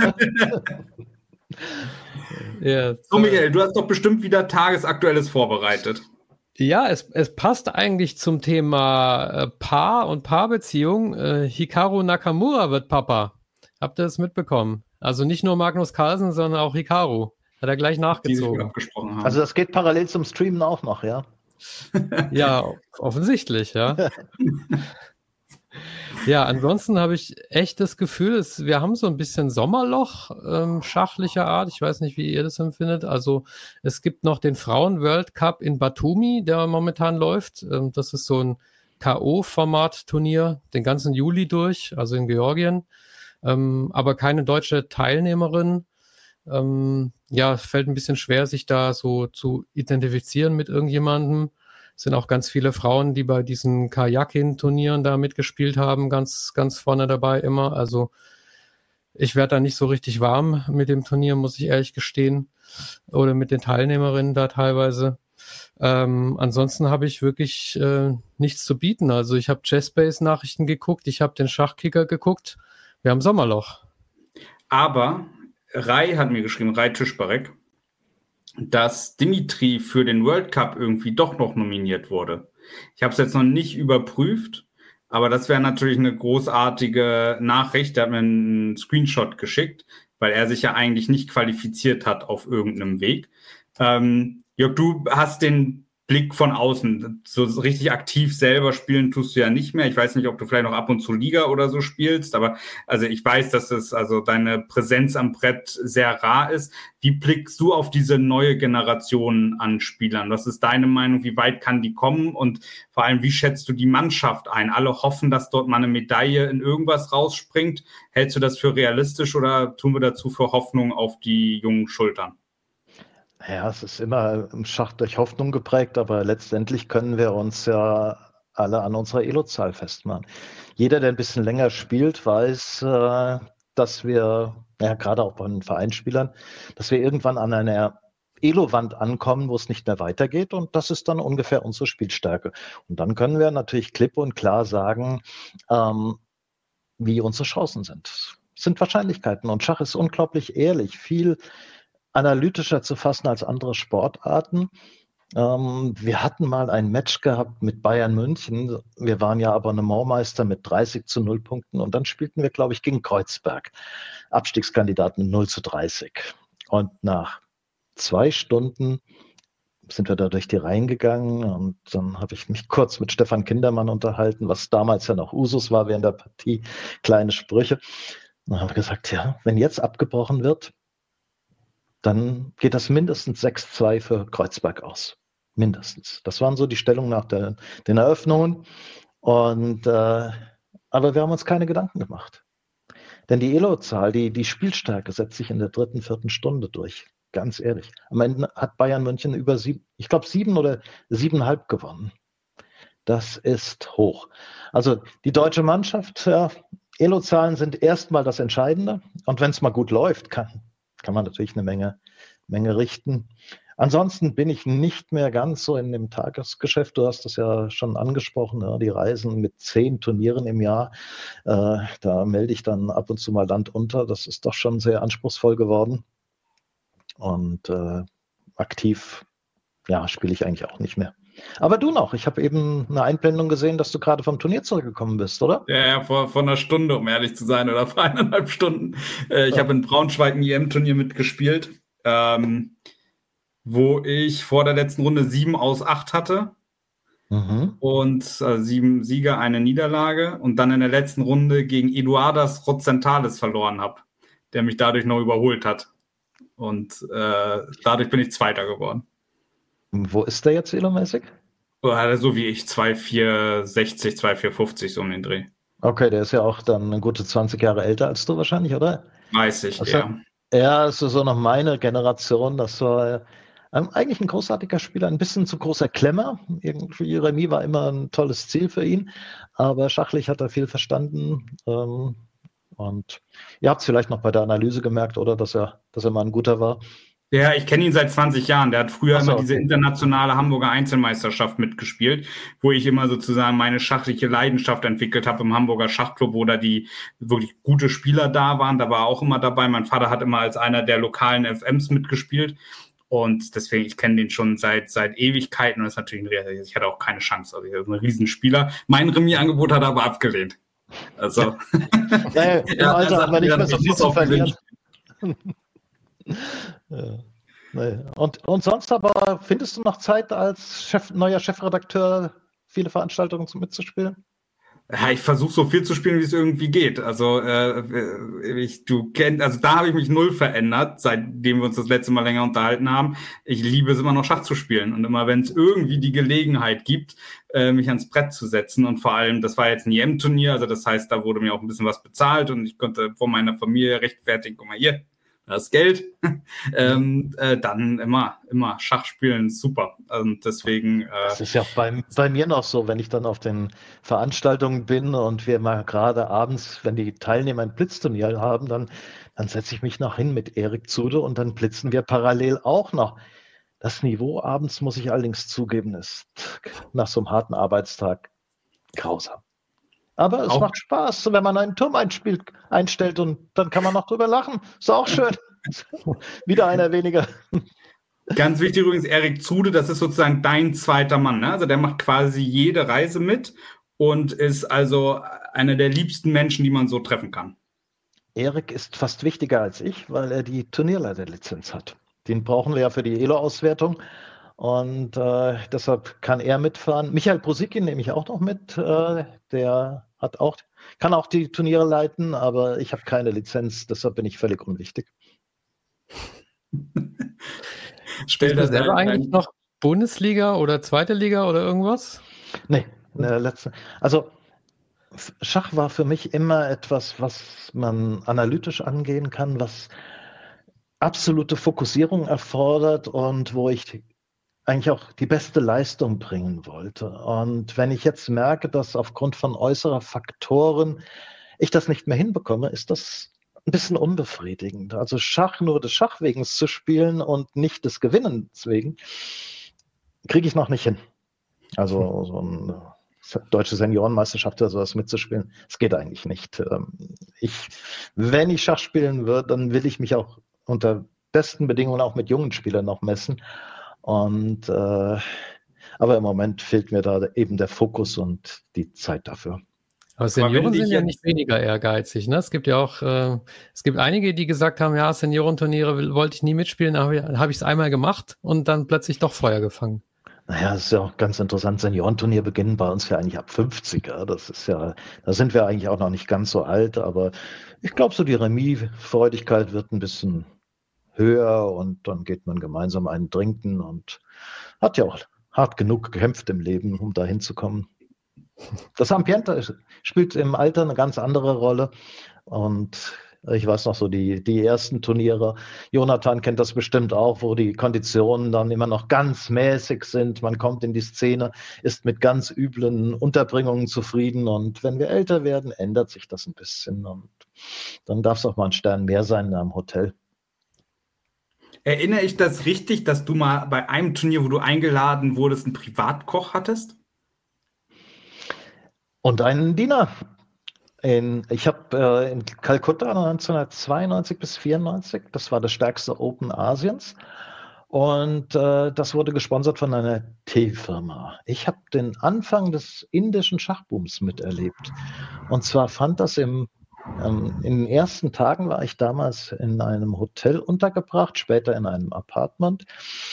S1: Ja,
S3: so, Michael, du hast doch bestimmt wieder Tagesaktuelles vorbereitet.
S1: Ja, es, es passt eigentlich zum Thema äh, Paar und Paarbeziehung. Äh, Hikaru Nakamura wird Papa. Habt ihr das mitbekommen? Also nicht nur Magnus Carlsen, sondern auch Hikaru. Hat er gleich nachgezogen.
S3: Abgesprochen haben.
S2: Also das geht parallel zum Streamen auch noch, ja?
S1: Ja, offensichtlich, ja. Ja, ansonsten habe ich echt das Gefühl, es, wir haben so ein bisschen Sommerloch ähm, schachlicher Art. Ich weiß nicht, wie ihr das empfindet. Also es gibt noch den Frauen-World Cup in Batumi, der momentan läuft. Ähm, das ist so ein K O-Format-Turnier, den ganzen Juli durch, also in Georgien. Ähm, aber keine deutsche Teilnehmerin. Ähm, ja, es fällt ein bisschen schwer, sich da so zu identifizieren mit irgendjemandem. Es sind auch ganz viele Frauen, die bei diesen Kajakin-Turnieren da mitgespielt haben, ganz, ganz vorne dabei immer. Also ich werde da nicht so richtig warm mit dem Turnier, muss ich ehrlich gestehen. Oder mit den Teilnehmerinnen da teilweise. Ähm, ansonsten habe ich wirklich äh, nichts zu bieten. Also ich habe Chessbase-Nachrichten geguckt, ich habe den Schachkicker geguckt. Wir haben Sommerloch.
S3: Aber Rai hat mir geschrieben, Rai Tischbarek, dass Dimitri für den World Cup irgendwie doch noch nominiert wurde. Ich habe es jetzt noch nicht überprüft, aber das wäre natürlich eine großartige Nachricht. Der hat mir einen Screenshot geschickt, weil er sich ja eigentlich nicht qualifiziert hat auf irgendeinem Weg. Ähm, Jörg, du hast den Blick von außen. So richtig aktiv selber spielen tust du ja nicht mehr. Ich weiß nicht, ob du vielleicht noch ab und zu Liga oder so spielst, aber also ich weiß, dass es also deine Präsenz am Brett sehr rar ist. Wie blickst du auf diese neue Generation an Spielern? Was ist deine Meinung? Wie weit kann die kommen? Und vor allem, wie schätzt du die Mannschaft ein? Alle hoffen, dass dort mal eine Medaille in irgendwas rausspringt. Hältst du das für realistisch oder tun wir dazu für Hoffnung auf die jungen Schultern?
S2: Ja, es ist immer im Schach durch Hoffnung geprägt, aber letztendlich können wir uns ja alle an unserer Elo-Zahl festmachen. Jeder, der ein bisschen länger spielt, weiß, äh, dass wir, ja, gerade auch bei den Vereinsspielern, dass wir irgendwann an einer Elo-Wand ankommen, wo es nicht mehr weitergeht, und das ist dann ungefähr unsere Spielstärke. Und dann können wir natürlich klipp und klar sagen, ähm, wie unsere Chancen sind. Es sind Wahrscheinlichkeiten, und Schach ist unglaublich ehrlich, viel analytischer zu fassen als andere Sportarten. Ähm, wir hatten mal ein Match gehabt mit Bayern München. Wir waren ja Abonnementmeister mit dreißig zu null Punkten, und dann spielten wir, glaube ich, gegen Kreuzberg, Abstiegskandidat mit null zu dreißig. Und nach zwei Stunden sind wir da durch die Reihen gegangen, und dann habe ich mich kurz mit Stefan Kindermann unterhalten, was damals ja noch Usus war während der Partie, kleine Sprüche. Und dann haben wir gesagt, ja, wenn jetzt abgebrochen wird, dann geht das mindestens sechs zu zwei für Kreuzberg aus. Mindestens. Das waren so die Stellungen nach der, den Eröffnungen. Und, äh, aber wir haben uns keine Gedanken gemacht. Denn die Elo-Zahl, die, die Spielstärke setzt sich in der dritten, vierten Stunde durch. Ganz ehrlich. Am Ende hat Bayern München über sieben, ich glaube sieben oder siebeneinhalb gewonnen. Das ist hoch. Also die deutsche Mannschaft, ja, Elo-Zahlen sind erstmal das Entscheidende. Und wenn es mal gut läuft, kann, kann man natürlich eine Menge, Menge richten. Ansonsten bin ich nicht mehr ganz so in dem Tagesgeschäft. Du hast das ja schon angesprochen, ja, die Reisen mit zehn Turnieren im Jahr. Äh, da melde ich dann ab und zu mal Land unter. Das ist doch schon sehr anspruchsvoll geworden. Und äh, aktiv, ja, spiele ich eigentlich auch nicht mehr. Aber du noch. Ich habe eben eine Einblendung gesehen, dass du gerade vom Turnier zurückgekommen bist, oder?
S3: Ja, ja, vor, vor einer Stunde, um ehrlich zu sein, oder vor eineinhalb Stunden. Äh, ich
S2: Ja.
S3: habe in Braunschweig ein I M-Turnier mitgespielt, ähm, wo ich vor der letzten Runde sieben aus acht hatte.
S2: Mhm.
S3: Und äh, sieben Sieger, eine Niederlage. Und dann in der letzten Runde gegen Eduardas Rotzentales verloren habe, der mich dadurch noch überholt hat. Und äh, dadurch bin ich Zweiter geworden.
S2: Wo ist der jetzt elomäßig?
S3: Oder so wie ich, zwei Komma vier sechzig, zwei Komma vier fünfzig, so um den Dreh.
S2: Okay, der ist ja auch dann eine gute zwanzig Jahre älter als du wahrscheinlich, oder?
S3: dreißig,
S2: Also,
S3: ja.
S2: ja, es ist so noch meine Generation. Das war ähm, eigentlich ein großartiger Spieler, ein bisschen zu großer Klemmer. Irgendwie Remis war immer ein tolles Ziel für ihn, aber schachlich hat er viel verstanden. Ähm, und ihr habt es vielleicht noch bei der Analyse gemerkt, oder, dass er, dass er mal ein guter war.
S3: Ja, ich kenne ihn seit zwanzig Jahren. Der hat früher
S2: Ach so,
S3: immer diese
S2: okay.
S3: internationale Hamburger Einzelmeisterschaft mitgespielt, wo ich immer sozusagen meine schachliche Leidenschaft entwickelt habe im Hamburger Schachclub, wo da die wirklich gute Spieler da waren. Da war er auch immer dabei. Mein Vater hat immer als einer der lokalen F Ms mitgespielt. Und deswegen, ich kenne den schon seit seit Ewigkeiten. Und das ist natürlich ein, ich hatte auch keine Chance. Also ich bin ein Riesenspieler. Mein Remis-Angebot hat er aber abgelehnt. Also
S2: Naja, im
S3: ja,
S2: Alter
S3: also
S2: haben wir nicht
S3: hat
S2: mehr so
S3: er
S2: viel
S3: Lust
S2: zu
S3: auf Gewinn.
S2: verlieren. Ja. Nee. Und, und sonst aber, findest du noch Zeit als Chef, neuer Chefredakteur viele Veranstaltungen zum mitzuspielen?
S3: Ja, ich versuche so viel zu spielen, wie es irgendwie geht. Also äh, ich, du kennst, also da habe ich mich null verändert, seitdem wir uns das letzte Mal länger unterhalten haben. Ich liebe es immer noch, Schach zu spielen. Und immer, wenn es irgendwie die Gelegenheit gibt, äh, mich ans Brett zu setzen. Und vor allem, das war jetzt ein I M-Turnier, also das heißt, da wurde mir auch ein bisschen was bezahlt und ich konnte vor meiner Familie rechtfertigen, guck mal hier, das Geld, ähm, äh, dann immer, immer Schach spielen, super. Und deswegen. Äh,
S2: das ist ja bei, bei mir noch so, wenn ich dann auf den Veranstaltungen bin und wir mal gerade abends, wenn die Teilnehmer ein Blitzturnier haben, dann, dann setze ich mich noch hin mit Erik Zude und dann blitzen wir parallel auch noch. Das Niveau abends, muss ich allerdings zugeben, ist nach so einem harten Arbeitstag grausam. Aber es
S3: Auch.
S2: macht Spaß, wenn man einen Turm einspielt, einstellt und dann kann man noch drüber lachen. Ist auch schön. Wieder einer weniger.
S3: Ganz wichtig übrigens, Erik Zude, das ist sozusagen dein zweiter Mann. Ne? Also der macht quasi jede Reise mit und ist also einer der liebsten Menschen, die man so treffen kann.
S2: Erik ist fast wichtiger als ich, weil er die Turnierleiterlizenz hat. Den brauchen wir ja für die E L O-Auswertung. Und äh, deshalb kann er mitfahren. Michael Prosikin nehme ich auch noch mit. Äh, der hat auch, kann auch die Turniere leiten, aber ich habe keine Lizenz, deshalb bin ich völlig unwichtig.
S1: Spielst du selber
S3: ein,
S1: eigentlich
S3: ein,
S1: noch Bundesliga oder zweite Liga oder irgendwas?
S2: Nee, äh, letzte. Also Schach war für mich immer etwas, was man analytisch angehen kann, was absolute Fokussierung erfordert und wo ich eigentlich auch die beste Leistung bringen wollte. Und wenn ich jetzt merke, dass aufgrund von äußerer Faktoren ich das nicht mehr hinbekomme, ist das ein bisschen unbefriedigend. Also Schach nur des Schachwegens zu spielen und nicht des Gewinnens wegen, kriege ich noch nicht hin. Also so eine deutsche Seniorenmeisterschaft oder sowas mitzuspielen, das geht eigentlich nicht. Ich, wenn ich Schach spielen würde, dann will ich mich auch unter besten Bedingungen auch mit jungen Spielern noch messen. Und äh, aber im Moment fehlt mir da eben der Fokus und die Zeit dafür.
S1: Aber Senioren sind ja
S3: jetzt-
S1: nicht weniger ehrgeizig. Ne? Es gibt ja auch, äh, es gibt einige, die gesagt haben, ja, Seniorenturniere will- wollte ich nie mitspielen, aber habe ich es einmal gemacht und dann plötzlich doch Feuer gefangen.
S2: Naja, das ist ja auch ganz interessant. Seniorenturnier beginnen bei uns ja eigentlich ab fünfzig. Ja. Das ist ja, da sind wir eigentlich auch noch nicht ganz so alt, aber ich glaube, so die Remis-Freudigkeit wird ein bisschen höher und dann geht man gemeinsam einen trinken und hat ja auch hart genug gekämpft im Leben, um da hinzukommen. Das Ambiente spielt im Alter eine ganz andere Rolle und Ich weiß noch so, die, die ersten Turniere, Jonathan kennt das bestimmt auch, wo die Konditionen dann immer noch ganz mäßig sind. Man kommt in die Szene, ist mit ganz üblen Unterbringungen zufrieden. Und wenn wir älter werden, ändert sich das ein bisschen. Und dann darf es auch mal ein Stern mehr sein in einem Hotel.
S3: Erinnere ich das richtig, dass du mal bei einem Turnier, wo du eingeladen wurdest, einen Privatkoch hattest?
S2: Und einen Diener. In, ich habe äh, in Kalkutta neunzehnhundertzweiundneunzig bis vierundneunzig, das war das stärkste Open Asiens. Und äh, das wurde gesponsert von einer Teefirma. Ich habe den Anfang des indischen Schachbooms miterlebt. Und zwar fand das im Ähm, in den ersten Tagen war ich damals in einem Hotel untergebracht, später in einem Apartment.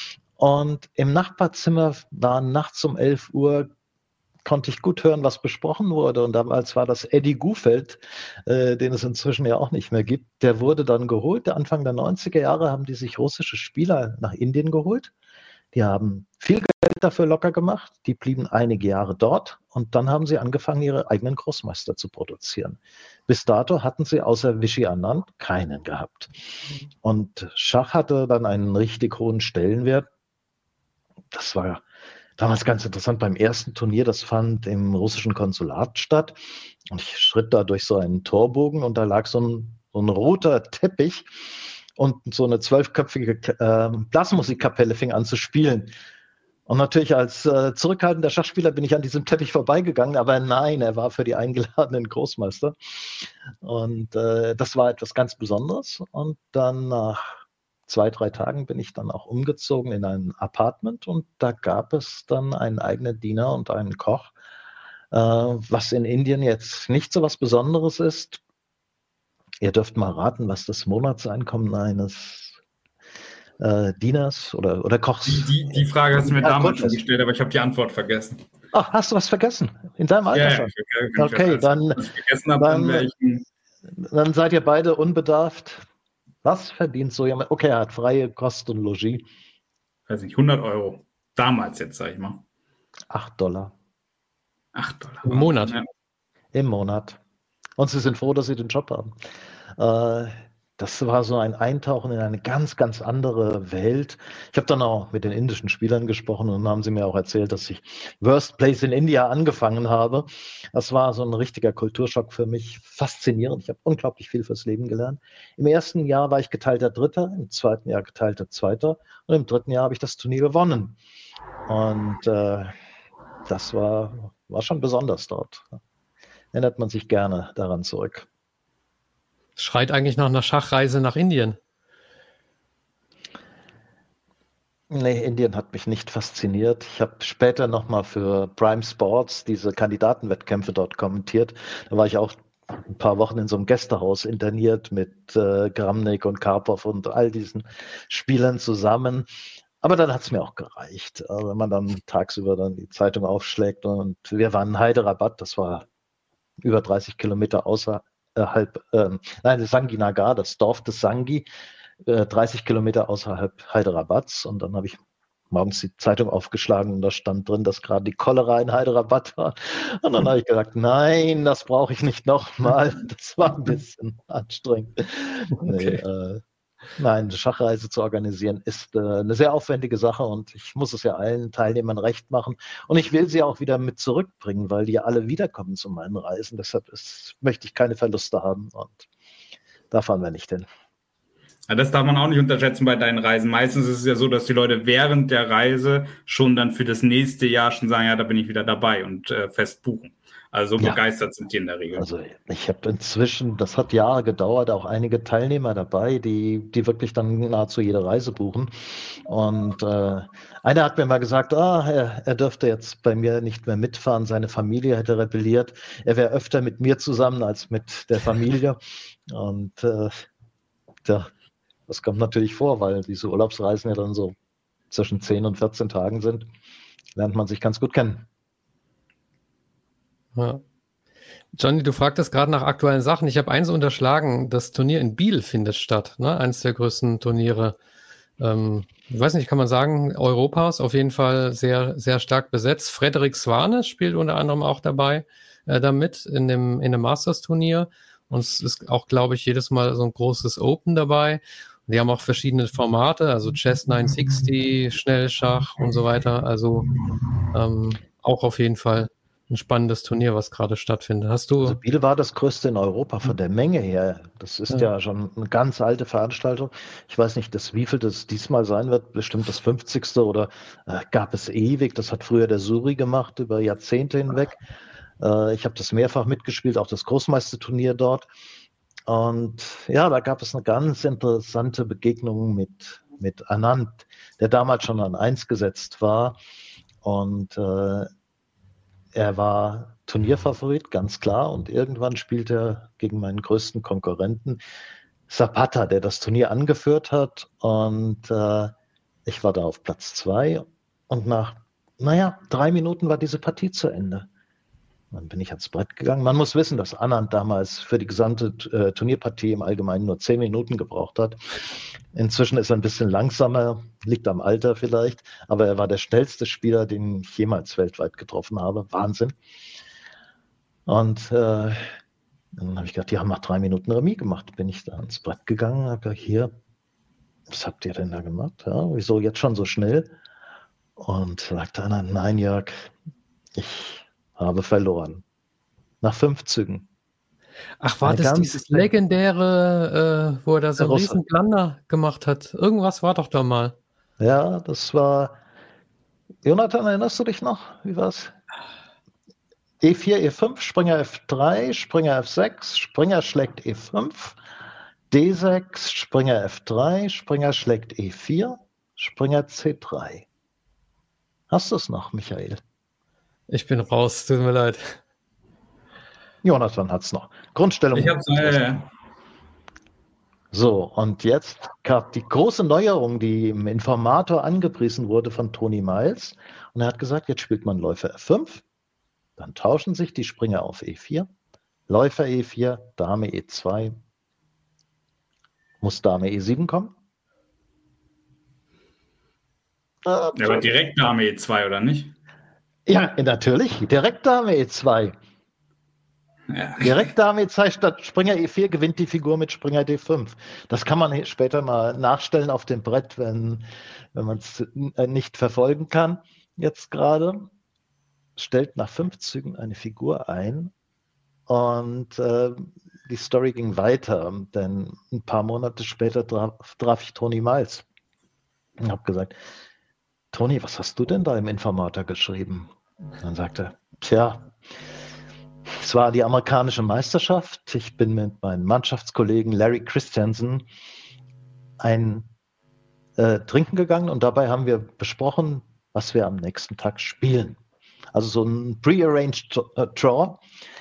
S2: Und im Nachbarzimmer war nachts um elf Uhr, konnte ich gut hören, was besprochen wurde. Und damals war das Eddie Gufeld, äh, den es inzwischen ja auch nicht mehr gibt. Der wurde dann geholt. Anfang der neunziger Jahre haben die sich russische Spieler nach Indien geholt. Die haben viel Geld dafür locker gemacht. Die blieben einige Jahre dort und dann haben sie angefangen, ihre eigenen Großmeister zu produzieren. Bis dato hatten sie außer Vishy Anand keinen gehabt. Und Schach hatte dann einen richtig hohen Stellenwert. Das war damals ganz interessant. Beim ersten Turnier, das fand im russischen Konsulat statt. Und ich schritt da durch so einen Torbogen und da lag so ein, so ein roter Teppich. Und so eine zwölfköpfige äh, Blasmusikkapelle fing an zu spielen. Und natürlich als äh, zurückhaltender Schachspieler bin ich an diesem Teppich vorbeigegangen, aber nein, er war für die eingeladenen Großmeister. Und äh, das war etwas ganz Besonderes. Und dann nach zwei, drei Tagen bin ich dann auch umgezogen in ein Apartment und da gab es dann einen eigenen Diener und einen Koch, äh, was in Indien jetzt nicht so was Besonderes ist. Ihr dürft mal raten, was das Monatseinkommen eines äh, Dieners oder, oder Kochs ist.
S3: Die, die, die Frage hast du mir damals schon gestellt, aber ich habe die Antwort vergessen.
S2: Ach, hast du was vergessen? In deinem Alter
S3: ja,
S2: schon?
S3: Ja, ich,
S2: okay,
S3: ich
S2: dann,
S3: was ich vergessen habe, dann, dann, ich
S2: dann seid ihr beide unbedarft. Was verdient so jemand? Okay, er hat freie Kost und Logis.
S3: Weiß nicht, hundert Euro. Damals jetzt, sag ich mal.
S2: acht Dollar.
S3: acht Dollar.
S1: Im Monat.
S2: Ja. Im Monat. Und sie sind froh, dass sie den Job haben. Äh, das war so ein Eintauchen in eine ganz, ganz andere Welt. Ich habe dann auch mit den indischen Spielern gesprochen und dann haben sie mir auch erzählt, dass ich Worst Place in India angefangen habe. Das war so ein richtiger Kulturschock für mich. Faszinierend. Ich habe unglaublich viel fürs Leben gelernt. Im ersten Jahr war ich geteilter Dritter, im zweiten Jahr geteilter Zweiter und im dritten Jahr habe ich das Turnier gewonnen. Und äh, das war, war schon besonders dort. Erinnert man sich gerne daran zurück.
S1: Schreit eigentlich nach einer Schachreise nach Indien.
S2: Nee, Indien hat mich nicht fasziniert. Ich habe später nochmal für Prime Sports diese Kandidatenwettkämpfe dort kommentiert. Da war ich auch ein paar Wochen in so einem Gästehaus interniert mit äh, Kramnik und Karpov und all diesen Spielern zusammen. Aber dann hat es mir auch gereicht. Also wenn man dann tagsüber dann die Zeitung aufschlägt und wir waren in Hyderabad, das war über dreißig Kilometer außerhalb, äh, nein, Sanginagar, das Dorf des Sangi, äh, dreißig Kilometer außerhalb Hyderabads. Und dann habe ich morgens die Zeitung aufgeschlagen und da stand drin, dass gerade die Cholera in Hyderabad war. Und dann habe ich gesagt, nein, das brauche ich nicht nochmal. Das war ein bisschen anstrengend. Nee, äh, nein, eine Schachreise zu organisieren ist äh, eine sehr aufwendige Sache und ich muss es ja allen Teilnehmern recht machen. Und ich will sie auch wieder mit zurückbringen, weil die ja alle wiederkommen zu meinen Reisen. Deshalb ist, möchte ich keine Verluste haben und da fahren wir nicht hin.
S3: Ja, das darf man auch nicht unterschätzen bei deinen Reisen. Meistens ist es ja so, dass die Leute während der Reise schon dann für das nächste Jahr schon sagen, ja, da bin ich wieder dabei und äh, fest buchen. Also so ja. begeistert sind die in der Regel.
S2: Also ich habe inzwischen, das hat Jahre gedauert, auch einige Teilnehmer dabei, die, die wirklich dann nahezu jede Reise buchen. Und äh, einer hat mir mal gesagt, ah, er, er dürfte jetzt bei mir nicht mehr mitfahren, seine Familie hätte rebelliert. Er wäre öfter mit mir zusammen als mit der Familie. Und äh, ja, das kommt natürlich vor, weil diese Urlaubsreisen ja dann so zwischen zehn und vierzehn Tagen sind. Lernt man sich ganz gut kennen.
S1: Ja. Johnny, du fragtest gerade nach aktuellen Sachen. Ich habe eins unterschlagen. Das Turnier in Biel findet statt, ne? Eines der größten Turniere. Ähm, ich weiß nicht, kann man sagen, Europas auf jeden Fall sehr, sehr stark besetzt. Frederik Swane spielt unter anderem auch dabei, äh, damit in dem, in dem Masters-Turnier. Und es ist auch, glaube ich, jedes Mal so ein großes Open dabei. Und die haben auch verschiedene Formate, also Chess neunhundertsechzig, Schnellschach und so weiter. Also ähm, auch auf jeden Fall ein spannendes Turnier, was gerade stattfindet. Hast du?
S2: Also Biel war das größte in Europa von der Menge her. Das ist ja, ja schon eine ganz alte Veranstaltung. Ich weiß nicht, das wie viel das diesmal sein wird, bestimmt das fünfzigste oder äh, gab es ewig. Das hat früher der Suri gemacht, über Jahrzehnte hinweg. Äh, ich habe das mehrfach mitgespielt, auch das Großmeisterturnier dort. Und ja, da gab es eine ganz interessante Begegnung mit, mit Anand, der damals schon an eins gesetzt war. Und äh, er war Turnierfavorit, ganz klar. Und irgendwann spielte er gegen meinen größten Konkurrenten, Zapata, der das Turnier angeführt hat. Und äh, ich war da auf Platz zwei. Und nach, naja, drei Minuten war diese Partie zu Ende. Dann bin ich ans Brett gegangen. Man muss wissen, dass Anand damals für die gesamte äh, Turnierpartie im Allgemeinen nur zehn Minuten gebraucht hat. Inzwischen ist er ein bisschen langsamer, liegt am Alter vielleicht, aber er war der schnellste Spieler, den ich jemals weltweit getroffen habe. Wahnsinn. Und äh, dann habe ich gedacht, die haben nach drei Minuten Remis gemacht. Bin ich da ans Brett gegangen, habe gesagt, hier, was habt ihr denn da gemacht? Ja, wieso jetzt schon so schnell? Und sagte einer, nein, Jörg, ich habe verloren. Nach fünf Zügen.
S1: Ach, war Eine das dieses legendäre, äh, wo er da so einen riesen Blunder gemacht hat? Irgendwas war doch da mal.
S2: Ja, das war... Jonathan, erinnerst du dich noch? Wie war's? E vier, E fünf, Springer F drei, Springer F sechs, Springer schlägt E fünf, D sechs, Springer F drei, Springer schlägt E vier, Springer C drei. Hast du es noch, Michael?
S1: Ich bin raus, tut mir leid.
S2: Jonathan hat es noch. Grundstellung.
S3: Ich hab's, ja, ja.
S2: So, und jetzt gab die große Neuerung, die im Informator angepriesen wurde von Tony Miles. Und er hat gesagt, jetzt spielt man Läufer F fünf, dann tauschen sich die Springer auf E vier, Läufer E vier, Dame E zwei, muss Dame E sieben kommen?
S3: Ja, aber direkt Dame E zwei, oder nicht?
S2: Ja, natürlich. Direkt Dame E zwei. Ja. Direkt Dame E zwei statt Springer E vier gewinnt die Figur mit Springer D fünf. Das kann man später mal nachstellen auf dem Brett, wenn, wenn man es nicht verfolgen kann. Jetzt gerade stellt nach fünf Zügen eine Figur ein und äh, die Story ging weiter, denn ein paar Monate später traf, traf ich Tony Miles und habe gesagt, Tony, was hast du denn da im Informator geschrieben? Dann sagte er, tja, es war die amerikanische Meisterschaft. Ich bin mit meinem Mannschaftskollegen Larry Christensen ein äh, Trinken gegangen und dabei haben wir besprochen, was wir am nächsten Tag spielen. Also so ein pre-arranged Draw.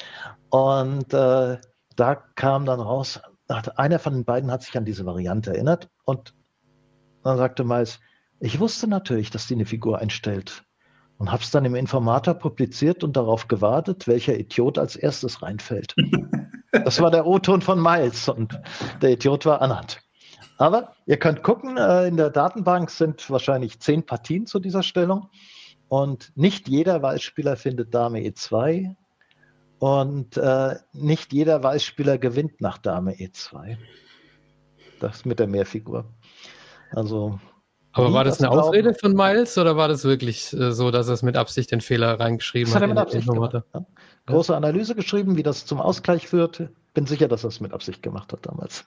S2: Und äh, da kam dann raus, einer von den beiden hat sich an diese Variante erinnert und dann sagte Miles, ich wusste natürlich, dass die eine Figur einstellt und habe es dann im Informator publiziert und darauf gewartet, welcher Idiot als erstes reinfällt. Das war der O-Ton von Miles und der Idiot war Anand. Aber ihr könnt gucken, in der Datenbank sind wahrscheinlich zehn Partien zu dieser Stellung und nicht jeder Weißspieler findet Dame E zwei und äh, nicht jeder Weißspieler gewinnt nach Dame E zwei. Das mit der Mehrfigur. Also
S1: Aber war das eine glauben. Ausrede von Miles oder war das wirklich äh, so, dass er es mit Absicht den Fehler reingeschrieben
S2: das
S1: hat?
S2: hat er mit Absicht gemacht, ja. Große Analyse geschrieben, wie das zum Ausgleich führt. Bin sicher, dass er es mit Absicht gemacht hat damals.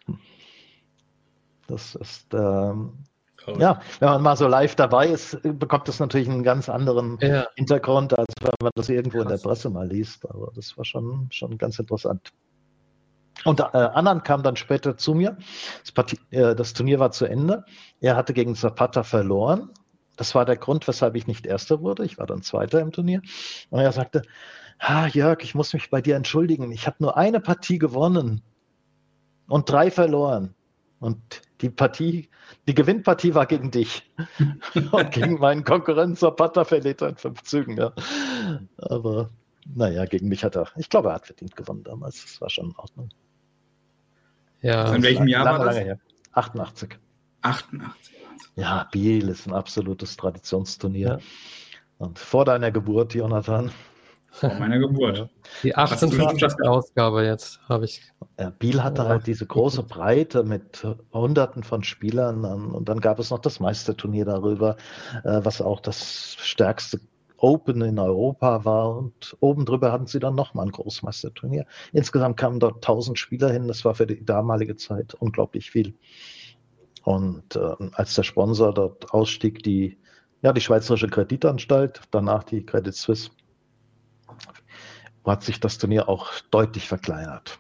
S2: Das ist, ähm, cool. Ja, wenn man mal so live dabei ist, bekommt das natürlich einen ganz anderen ja. Hintergrund, als wenn man das irgendwo Krass. in der Presse mal liest. Aber das war schon, schon ganz interessant. Und äh, Anand kam dann später zu mir. Das, Partie, äh, das Turnier war zu Ende. Er hatte gegen Zapata verloren. Das war der Grund, weshalb ich nicht Erster wurde. Ich war dann Zweiter im Turnier. Und er sagte, ah, Jörg, ich muss mich bei dir entschuldigen. Ich habe nur eine Partie gewonnen und drei verloren. Und die Partie, die Gewinnpartie war gegen dich. Und gegen meinen Konkurrenten Zapata verliert er in fünf Zügen. Ja. Aber naja, gegen mich hat er, ich glaube, er hat verdient gewonnen damals. Das war schon in Ordnung.
S3: Ja. In welchem Jahr
S2: lange,
S3: war das?
S2: Lange her. achtundachtzig.
S3: achtundachtzig.
S2: Ja, Biel ist ein absolutes Traditionsturnier. Ja. Und vor deiner Geburt, Jonathan,
S3: Vor meiner Geburt.
S1: Die achtundfünfzigste Ausgabe jetzt habe ich.
S2: Ja, Biel hatte halt diese große Breite mit Hunderten von Spielern und dann gab es noch das Meisterturnier darüber, was auch das stärkste Open in Europa war und oben drüber hatten sie dann nochmal ein Großmeisterturnier. Insgesamt kamen dort tausend Spieler hin, das war für die damalige Zeit unglaublich viel. Und äh, als der Sponsor dort ausstieg, die, ja, die Schweizerische Kreditanstalt, danach die Credit Suisse, hat sich das Turnier auch deutlich verkleinert.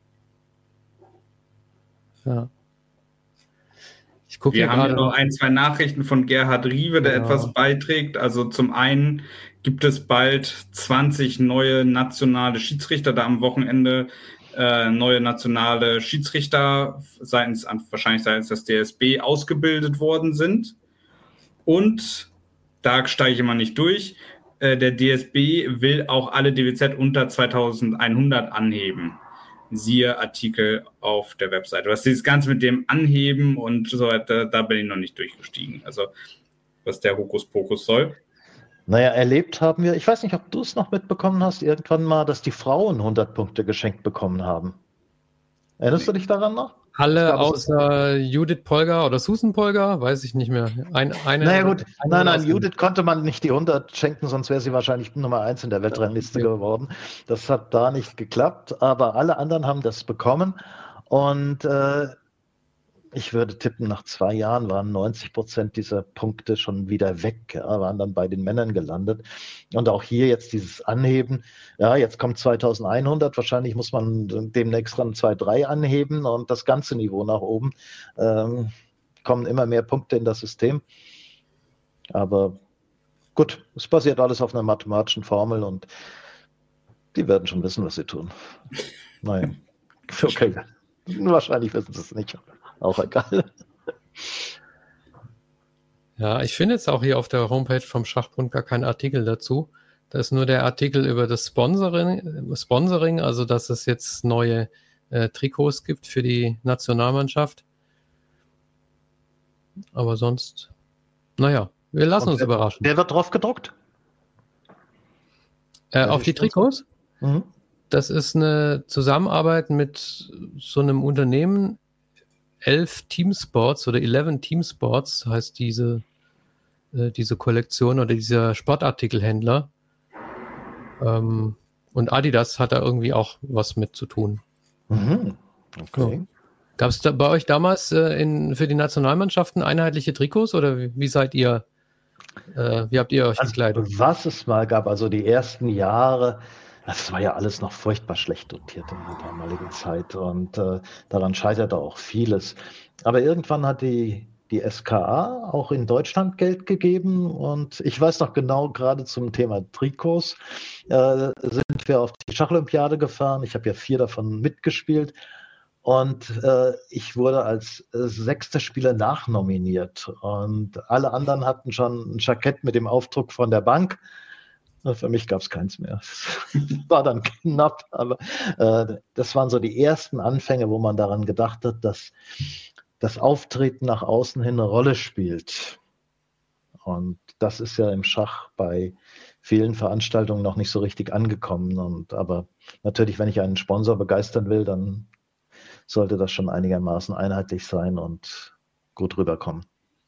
S1: Ja. Ich gucke
S3: Wir
S1: hier
S3: haben
S1: gerade
S3: noch ein, zwei Nachrichten von Gerhard Riewe, der
S1: ja.
S3: etwas beiträgt. Also zum einen gibt es bald zwanzig neue nationale Schiedsrichter, da am Wochenende äh, neue nationale Schiedsrichter seitens, wahrscheinlich seitens des D S B ausgebildet worden sind. Und da steige ich immer nicht durch. Äh, der D S B will auch alle D W Z unter zweitausendeinhundert anheben. Siehe Artikel auf der Webseite. Was dieses Ganze mit dem Anheben und so weiter, da bin ich noch nicht durchgestiegen. Also, was der Hokuspokus soll.
S2: Naja, erlebt haben wir, ich weiß nicht, ob du es noch mitbekommen hast, irgendwann mal, dass die Frauen hundert Punkte geschenkt bekommen haben. Erinnerst nee. du dich daran noch?
S1: Alle außer Judith Polgar oder Susan Polgar, weiß ich nicht mehr. Ein, eine,
S2: naja gut,
S1: eine
S2: nein, nein, Judith konnte man nicht die hundert schenken, sonst wäre sie wahrscheinlich Nummer eins in der Weltrangliste ja. geworden. Das hat da nicht geklappt, aber alle anderen haben das bekommen und äh, ich würde tippen, nach zwei Jahren waren neunzig Prozent dieser Punkte schon wieder weg, ja, waren dann bei den Männern gelandet. Und auch hier jetzt dieses Anheben, ja, jetzt kommt zweitausendeinhundert, wahrscheinlich muss man demnächst dann zwei drei anheben und das ganze Niveau nach oben. Ähm, kommen immer mehr Punkte in das System. Aber gut, es basiert alles auf einer mathematischen Formel und die werden schon wissen, was sie tun. Nein, okay, wahrscheinlich wissen sie es nicht. Auch egal.
S1: Ja, ich finde jetzt auch hier auf der Homepage vom Schachbund gar keinen Artikel dazu. Da ist nur der Artikel über das Sponsoring, Sponsoring, also dass es jetzt neue äh, Trikots gibt für die Nationalmannschaft. Aber sonst, naja, wir lassen Und uns
S2: wer,
S1: überraschen.
S2: Wer wird drauf gedruckt?
S1: Äh, auf die Trikots? Mhm. Das ist eine Zusammenarbeit mit so einem Unternehmen, elf Team Sports oder elf Team Sports heißt diese, äh, diese Kollektion oder dieser Sportartikelhändler. Ähm, und Adidas hat da irgendwie auch was mit zu tun.
S2: Mhm. Okay.
S1: Ja. Gab es da bei euch damals äh, in, für die Nationalmannschaften einheitliche Trikots oder wie, wie seid ihr, äh, wie habt ihr euch
S2: also,
S1: gekleidet?
S2: Was es mal gab, also die ersten Jahre, das war ja alles noch furchtbar schlecht dotiert in der damaligen Zeit und äh, daran scheiterte auch vieles. Aber irgendwann hat die, die S K A auch in Deutschland Geld gegeben und ich weiß noch genau, gerade zum Thema Trikots äh, sind wir auf die Schacholympiade gefahren. Ich habe ja vier davon mitgespielt und äh, ich wurde als äh, sechster Spieler nachnominiert und alle anderen hatten schon ein Jackett mit dem Aufdruck von der Bank. Für mich gab es keins mehr. War dann knapp, aber äh, das waren so die ersten Anfänge, wo man daran gedacht hat, dass das Auftreten nach außen hin eine Rolle spielt. Und das ist ja im Schach bei vielen Veranstaltungen noch nicht so richtig angekommen. Und, aber natürlich, wenn ich einen Sponsor begeistern will, dann sollte das schon einigermaßen einheitlich sein und gut rüberkommen.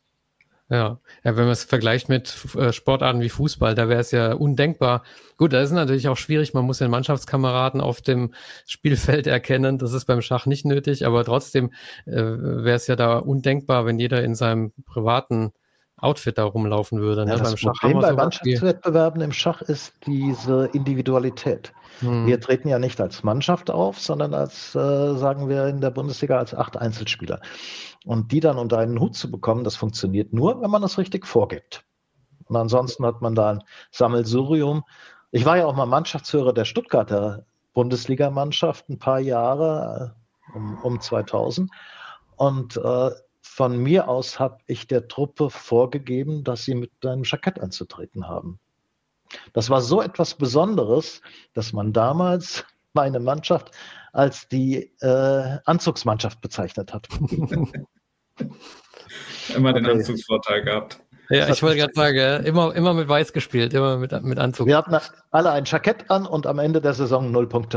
S1: Ja. ja, wenn man es vergleicht mit äh, Sportarten wie Fußball, da wäre es ja undenkbar. Gut, da ist es natürlich auch schwierig, man muss den Mannschaftskameraden auf dem Spielfeld erkennen, das ist beim Schach nicht nötig, aber trotzdem äh, wäre es ja da undenkbar, wenn jeder in seinem privaten Outfit da rumlaufen würde.
S2: Ja,
S1: ne?
S2: Das
S1: beim Schach
S2: Problem bei
S1: so
S2: Mannschaftswettbewerben im Schach ist diese Individualität. Hm. Wir treten ja nicht als Mannschaft auf, sondern als, äh, sagen wir in der Bundesliga, als acht Einzelspieler. Und die dann unter einen Hut zu bekommen, das funktioniert nur, wenn man das richtig vorgibt. Und ansonsten hat man da ein Sammelsurium. Ich war ja auch mal Mannschaftsführer der Stuttgarter Bundesligamannschaft ein paar Jahre, um, um zweitausend. Und äh, von mir aus habe ich der Truppe vorgegeben, dass sie mit einem Jackett anzutreten haben. Das war so etwas Besonderes, dass man damals meine Mannschaft als die äh, Anzugsmannschaft bezeichnet hat.
S3: Immer den okay. Anzugsvorteil gehabt.
S1: Ja, ich wollte gerade sagen, ja, immer, immer mit Weiß gespielt, immer mit, mit Anzug.
S2: Wir hatten alle ein Jackett an und am Ende der Saison null Punkte.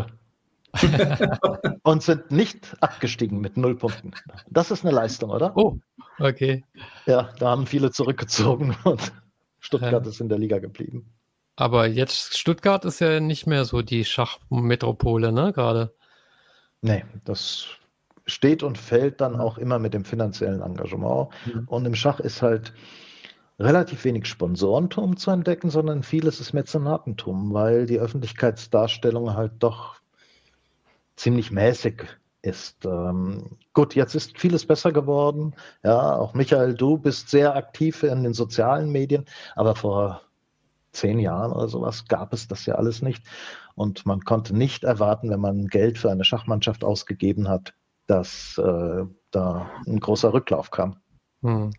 S2: Und sind nicht abgestiegen mit null Punkten. Das ist eine Leistung, oder?
S1: Oh, okay.
S2: Ja, da haben viele zurückgezogen und Stuttgart
S1: Ja.
S2: ist in der Liga geblieben.
S1: Aber jetzt Stuttgart ist ja nicht mehr so die Schachmetropole, ne, gerade.
S2: Nee, das steht und fällt dann auch immer mit dem finanziellen Engagement.
S1: Mhm.
S2: Und im Schach ist halt relativ wenig Sponsorentum zu entdecken, sondern vieles ist Mäzenatentum, weil die Öffentlichkeitsdarstellung halt doch ziemlich mäßig ist. Ähm, gut, jetzt ist vieles besser geworden. Ja, auch Michael, du bist sehr aktiv in den sozialen Medien, aber vor zehn Jahren oder sowas gab es das ja alles nicht. Und man konnte nicht erwarten, wenn man Geld für eine Schachmannschaft ausgegeben hat, dass äh, da ein großer Rücklauf kam.
S1: Hm.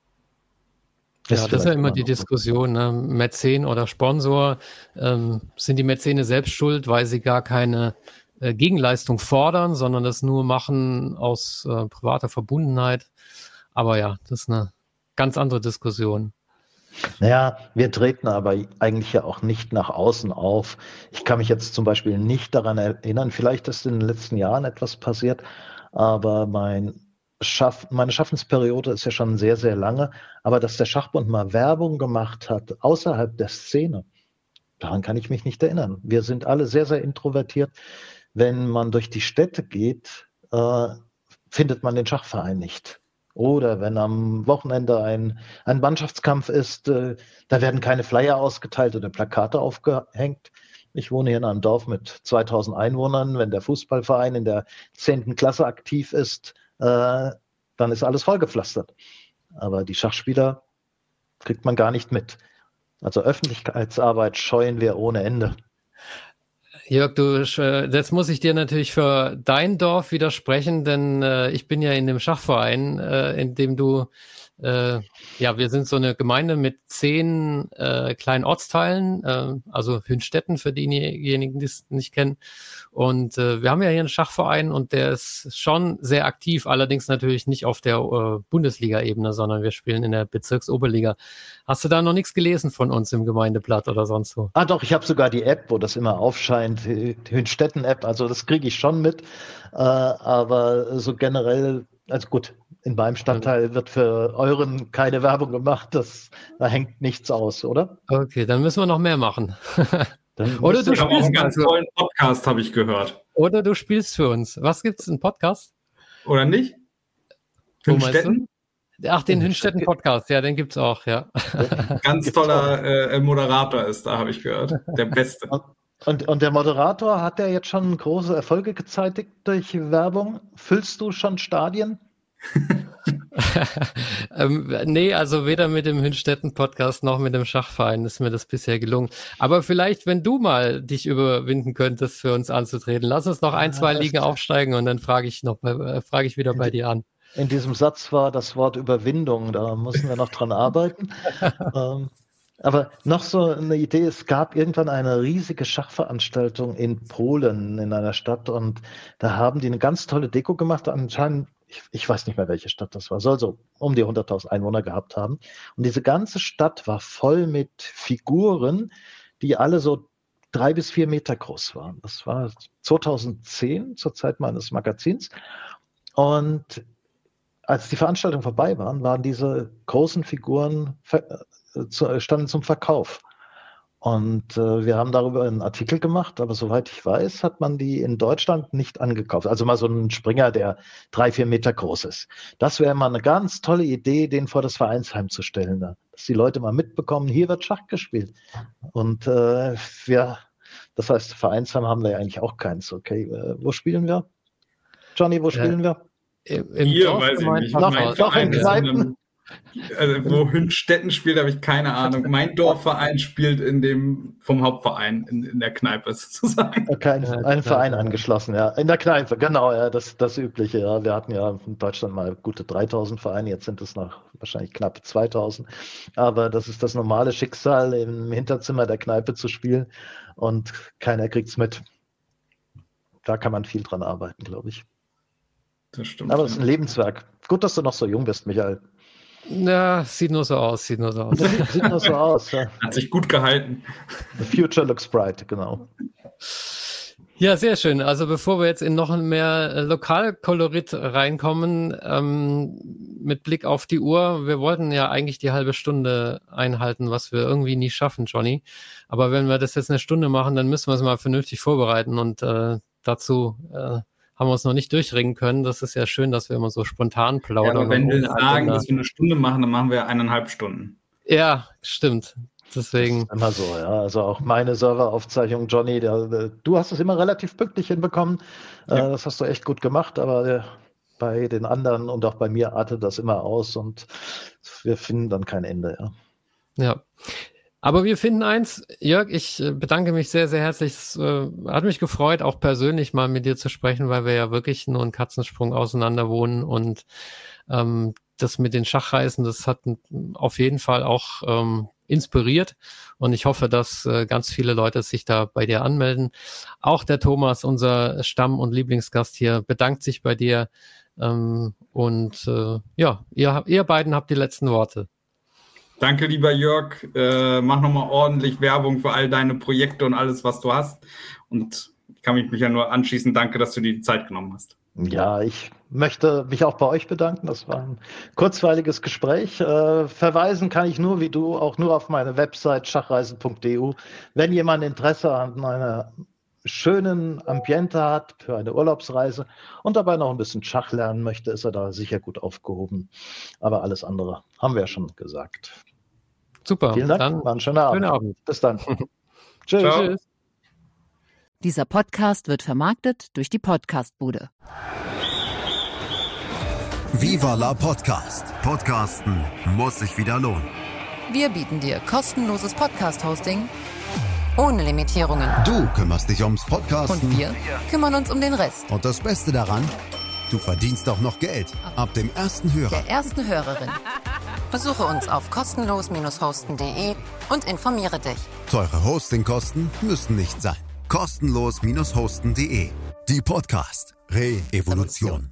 S2: Ist
S1: Ja, das ist ja
S2: vielleicht
S1: immer
S2: immer
S1: die
S2: noch so.
S1: Diskussion, ne? Mäzen oder Sponsor. Ähm, sind die Mäzene selbst schuld, weil sie gar keine äh, Gegenleistung fordern, sondern das nur machen aus äh, privater Verbundenheit? Aber ja, das ist eine ganz andere Diskussion.
S2: Naja, wir treten aber eigentlich ja auch nicht nach außen auf. Ich kann mich jetzt zum Beispiel nicht daran erinnern, vielleicht ist in den letzten Jahren etwas passiert, aber mein Schaff, meine Schaffensperiode ist ja schon sehr, sehr lange. Aber dass der Schachbund mal Werbung gemacht hat außerhalb der Szene, daran kann ich mich nicht erinnern. Wir sind alle sehr, sehr introvertiert. Wenn man durch die Städte geht, äh, findet man den Schachverein nicht. Oder wenn am Wochenende ein, ein Mannschaftskampf ist, äh, da werden keine Flyer ausgeteilt oder Plakate aufgehängt. Ich wohne hier in einem Dorf mit zweitausend Einwohnern. Wenn der Fußballverein in der zehnten Klasse aktiv ist, äh, dann ist alles vollgepflastert. Aber die Schachspieler kriegt man gar nicht mit. Also Öffentlichkeitsarbeit scheuen wir ohne Ende.
S1: Jörg, du, jetzt muss ich dir natürlich für dein Dorf widersprechen, denn äh, ich bin ja in dem Schachverein, äh, in dem du, äh, ja, wir sind so eine Gemeinde mit zehn äh, kleinen Ortsteilen, äh, also Hünstetten für diejenigen, die es nicht kennen. Und äh, wir haben ja hier einen Schachverein und der ist schon sehr aktiv, allerdings natürlich nicht auf der äh, Bundesliga-Ebene, sondern wir spielen in der Bezirksoberliga. Hast du da noch nichts gelesen von uns im Gemeindeblatt oder sonst wo?
S2: Ah doch, ich habe sogar die App, wo das immer aufscheint, die Hünstetten-App, also das kriege ich schon mit, äh, aber so generell, also gut, in meinem Stadtteil wird für euren keine Werbung gemacht, das, da hängt nichts aus, oder?
S1: Okay, dann müssen wir noch mehr machen.
S2: Dann
S1: Oder du
S3: Ich habe auch einen
S1: spielst
S3: ganz
S1: also,
S3: tollen Podcast, habe ich gehört.
S1: oder du spielst für uns. Was gibt's, einen Podcast?
S3: Oder nicht?
S1: Wo meinst
S3: Hünstetten?
S1: Ach, den Hünstetten-Podcast, ja, den gibt's auch, ja.
S3: Ganz
S2: Gibt's
S3: toller äh, Moderator ist da, habe ich gehört. Der Beste.
S2: Und, und, und der Moderator, hat der jetzt schon große Erfolge gezeitigt durch Werbung? Füllst du schon Stadien?
S1: ähm, nee, also weder mit dem Hünstetten-Podcast noch mit dem Schachverein ist mir das bisher gelungen. Aber vielleicht, wenn du mal dich überwinden könntest, für uns anzutreten, lass uns noch ein, zwei
S2: Ja,
S1: Ligen aufsteigen und dann frage ich noch, äh, frage ich wieder bei dir an.
S2: In diesem Satz war das Wort Überwindung, da müssen wir noch dran arbeiten. ähm, aber noch so eine Idee, es gab irgendwann eine riesige Schachveranstaltung in Polen, in einer Stadt, und da haben die eine ganz tolle Deko gemacht, anscheinend, ich, ich weiß nicht mehr, welche Stadt das war, soll so um die hunderttausend Einwohner gehabt haben. Und diese ganze Stadt war voll mit Figuren, die alle so drei bis vier Meter groß waren. Das war zweitausendzehn, zur Zeit meines Magazins. Und als die Veranstaltung vorbei waren, waren diese großen Figuren standen zum Verkauf. Und äh, wir haben darüber einen Artikel gemacht, aber soweit ich weiß, hat man die in Deutschland nicht angekauft. Also mal so einen Springer, der drei, vier Meter groß ist. Das wäre mal eine ganz tolle Idee, den vor das Vereinsheim zu stellen. Da. Dass die Leute mal mitbekommen, hier wird Schach gespielt. Und äh, wir, das heißt, Vereinsheim haben wir ja eigentlich auch keins. Okay, äh, wo spielen wir? Johnny, wo spielen wir?
S1: Im, im
S3: Hier
S1: Dorf
S3: weiß ich
S1: gemeint-
S3: nicht.
S2: Noch-
S3: Mein
S2: noch
S3: Verein
S2: in
S3: ist in
S2: Kneipen?
S3: einem, also wo Hünstetten spielt, habe ich keine Ahnung. Mein Dorfverein spielt in dem vom Hauptverein in, in der Kneipe sozusagen.
S2: Kein,
S1: Ja,
S2: einen
S1: klar,
S2: Verein
S1: ja.
S2: angeschlossen, ja. In der Kneipe, genau, ja, das, das Übliche, ja. Wir hatten ja in Deutschland mal gute dreitausend Vereine, jetzt sind es noch wahrscheinlich knapp zweitausend. Aber das ist das normale Schicksal, im Hinterzimmer der Kneipe zu spielen und keiner kriegt es mit. Da kann man viel dran arbeiten, glaube ich.
S3: Das stimmt.
S2: Aber es ist ein Lebenswerk. Gut, dass du noch so jung bist, Michael.
S1: Ja, sieht nur so aus, sieht nur so aus.
S2: Sieht nur so aus, ja.
S3: Hat sich gut gehalten.
S2: The future looks bright, genau.
S1: Ja, sehr schön. Also bevor wir jetzt in noch mehr äh, Lokalkolorit reinkommen, ähm, mit Blick auf die Uhr, wir wollten ja eigentlich die halbe Stunde einhalten, was wir irgendwie nie schaffen, Johnny. Aber wenn wir das jetzt eine Stunde machen, dann müssen wir es mal vernünftig vorbereiten und äh, dazu äh, haben wir uns noch nicht durchringen können. Das ist ja schön, dass wir immer so spontan plaudern.
S3: Ja, aber wenn wir
S1: ohne
S3: sagen,
S1: Agenda.
S3: dass wir eine Stunde machen, dann machen wir eineinhalb Stunden.
S1: Ja, stimmt. Deswegen.
S2: Das ist immer so, ja. Also auch meine Serveraufzeichnung, Johnny, der, der, du hast es immer relativ pünktlich hinbekommen.
S3: Ja.
S2: Äh, das hast du echt gut gemacht, aber der, bei den anderen und auch bei mir artet das immer aus und wir finden dann kein Ende, ja.
S1: Ja. Aber wir finden eins, Jörg, ich äh, bedanke mich sehr, sehr herzlich. Es äh, hat mich gefreut, auch persönlich mal mit dir zu sprechen, weil wir ja wirklich nur einen Katzensprung auseinander wohnen und ähm, das mit den Schachreisen, das hat auf jeden Fall auch ähm, inspiriert und ich hoffe, dass äh, ganz viele Leute sich da bei dir anmelden. Auch der Thomas, unser Stamm- und Lieblingsgast hier, bedankt sich bei dir ähm, und äh, ja, ihr, ihr beiden habt die letzten Worte.
S3: Danke, lieber Jörg. Äh, mach nochmal ordentlich Werbung für all deine Projekte und alles, was du hast. Und ich kann mich, mich ja nur anschließen. Danke, dass du dir die Zeit genommen hast.
S2: Ja, ich möchte mich auch bei euch bedanken. Das war ein kurzweiliges Gespräch. Äh, verweisen kann ich nur, wie du, auch nur auf meine Website schachreisen punkt e u. Wenn jemand Interesse an einer schönen Ambiente hat für eine Urlaubsreise und dabei noch ein bisschen Schach lernen möchte, ist er da sicher gut aufgehoben. Aber alles andere haben wir ja schon gesagt.
S1: Super.
S2: Vielen Dank.
S1: Dann
S2: war ein schöner Abend.
S1: schönen Abend.
S2: Bis dann. Tschüss.
S3: Ciao.
S1: Tschüss.
S4: Dieser Podcast wird vermarktet durch die Podcastbude.
S5: Viva la Podcast. Podcasten muss sich wieder lohnen.
S4: Wir bieten dir kostenloses Podcast-Hosting ohne Limitierungen.
S5: Du kümmerst dich ums Podcasten.
S4: Und wir kümmern uns um den Rest.
S5: Und das Beste daran, du verdienst auch noch Geld. Ab dem ersten Hörer.
S4: Der ersten Hörerin. Besuche uns auf kostenlos hosten punkt de und informiere dich.
S5: Teure Hostingkosten müssen nicht sein. kostenlos hosten punkt de. Die Podcast Re-Evolution.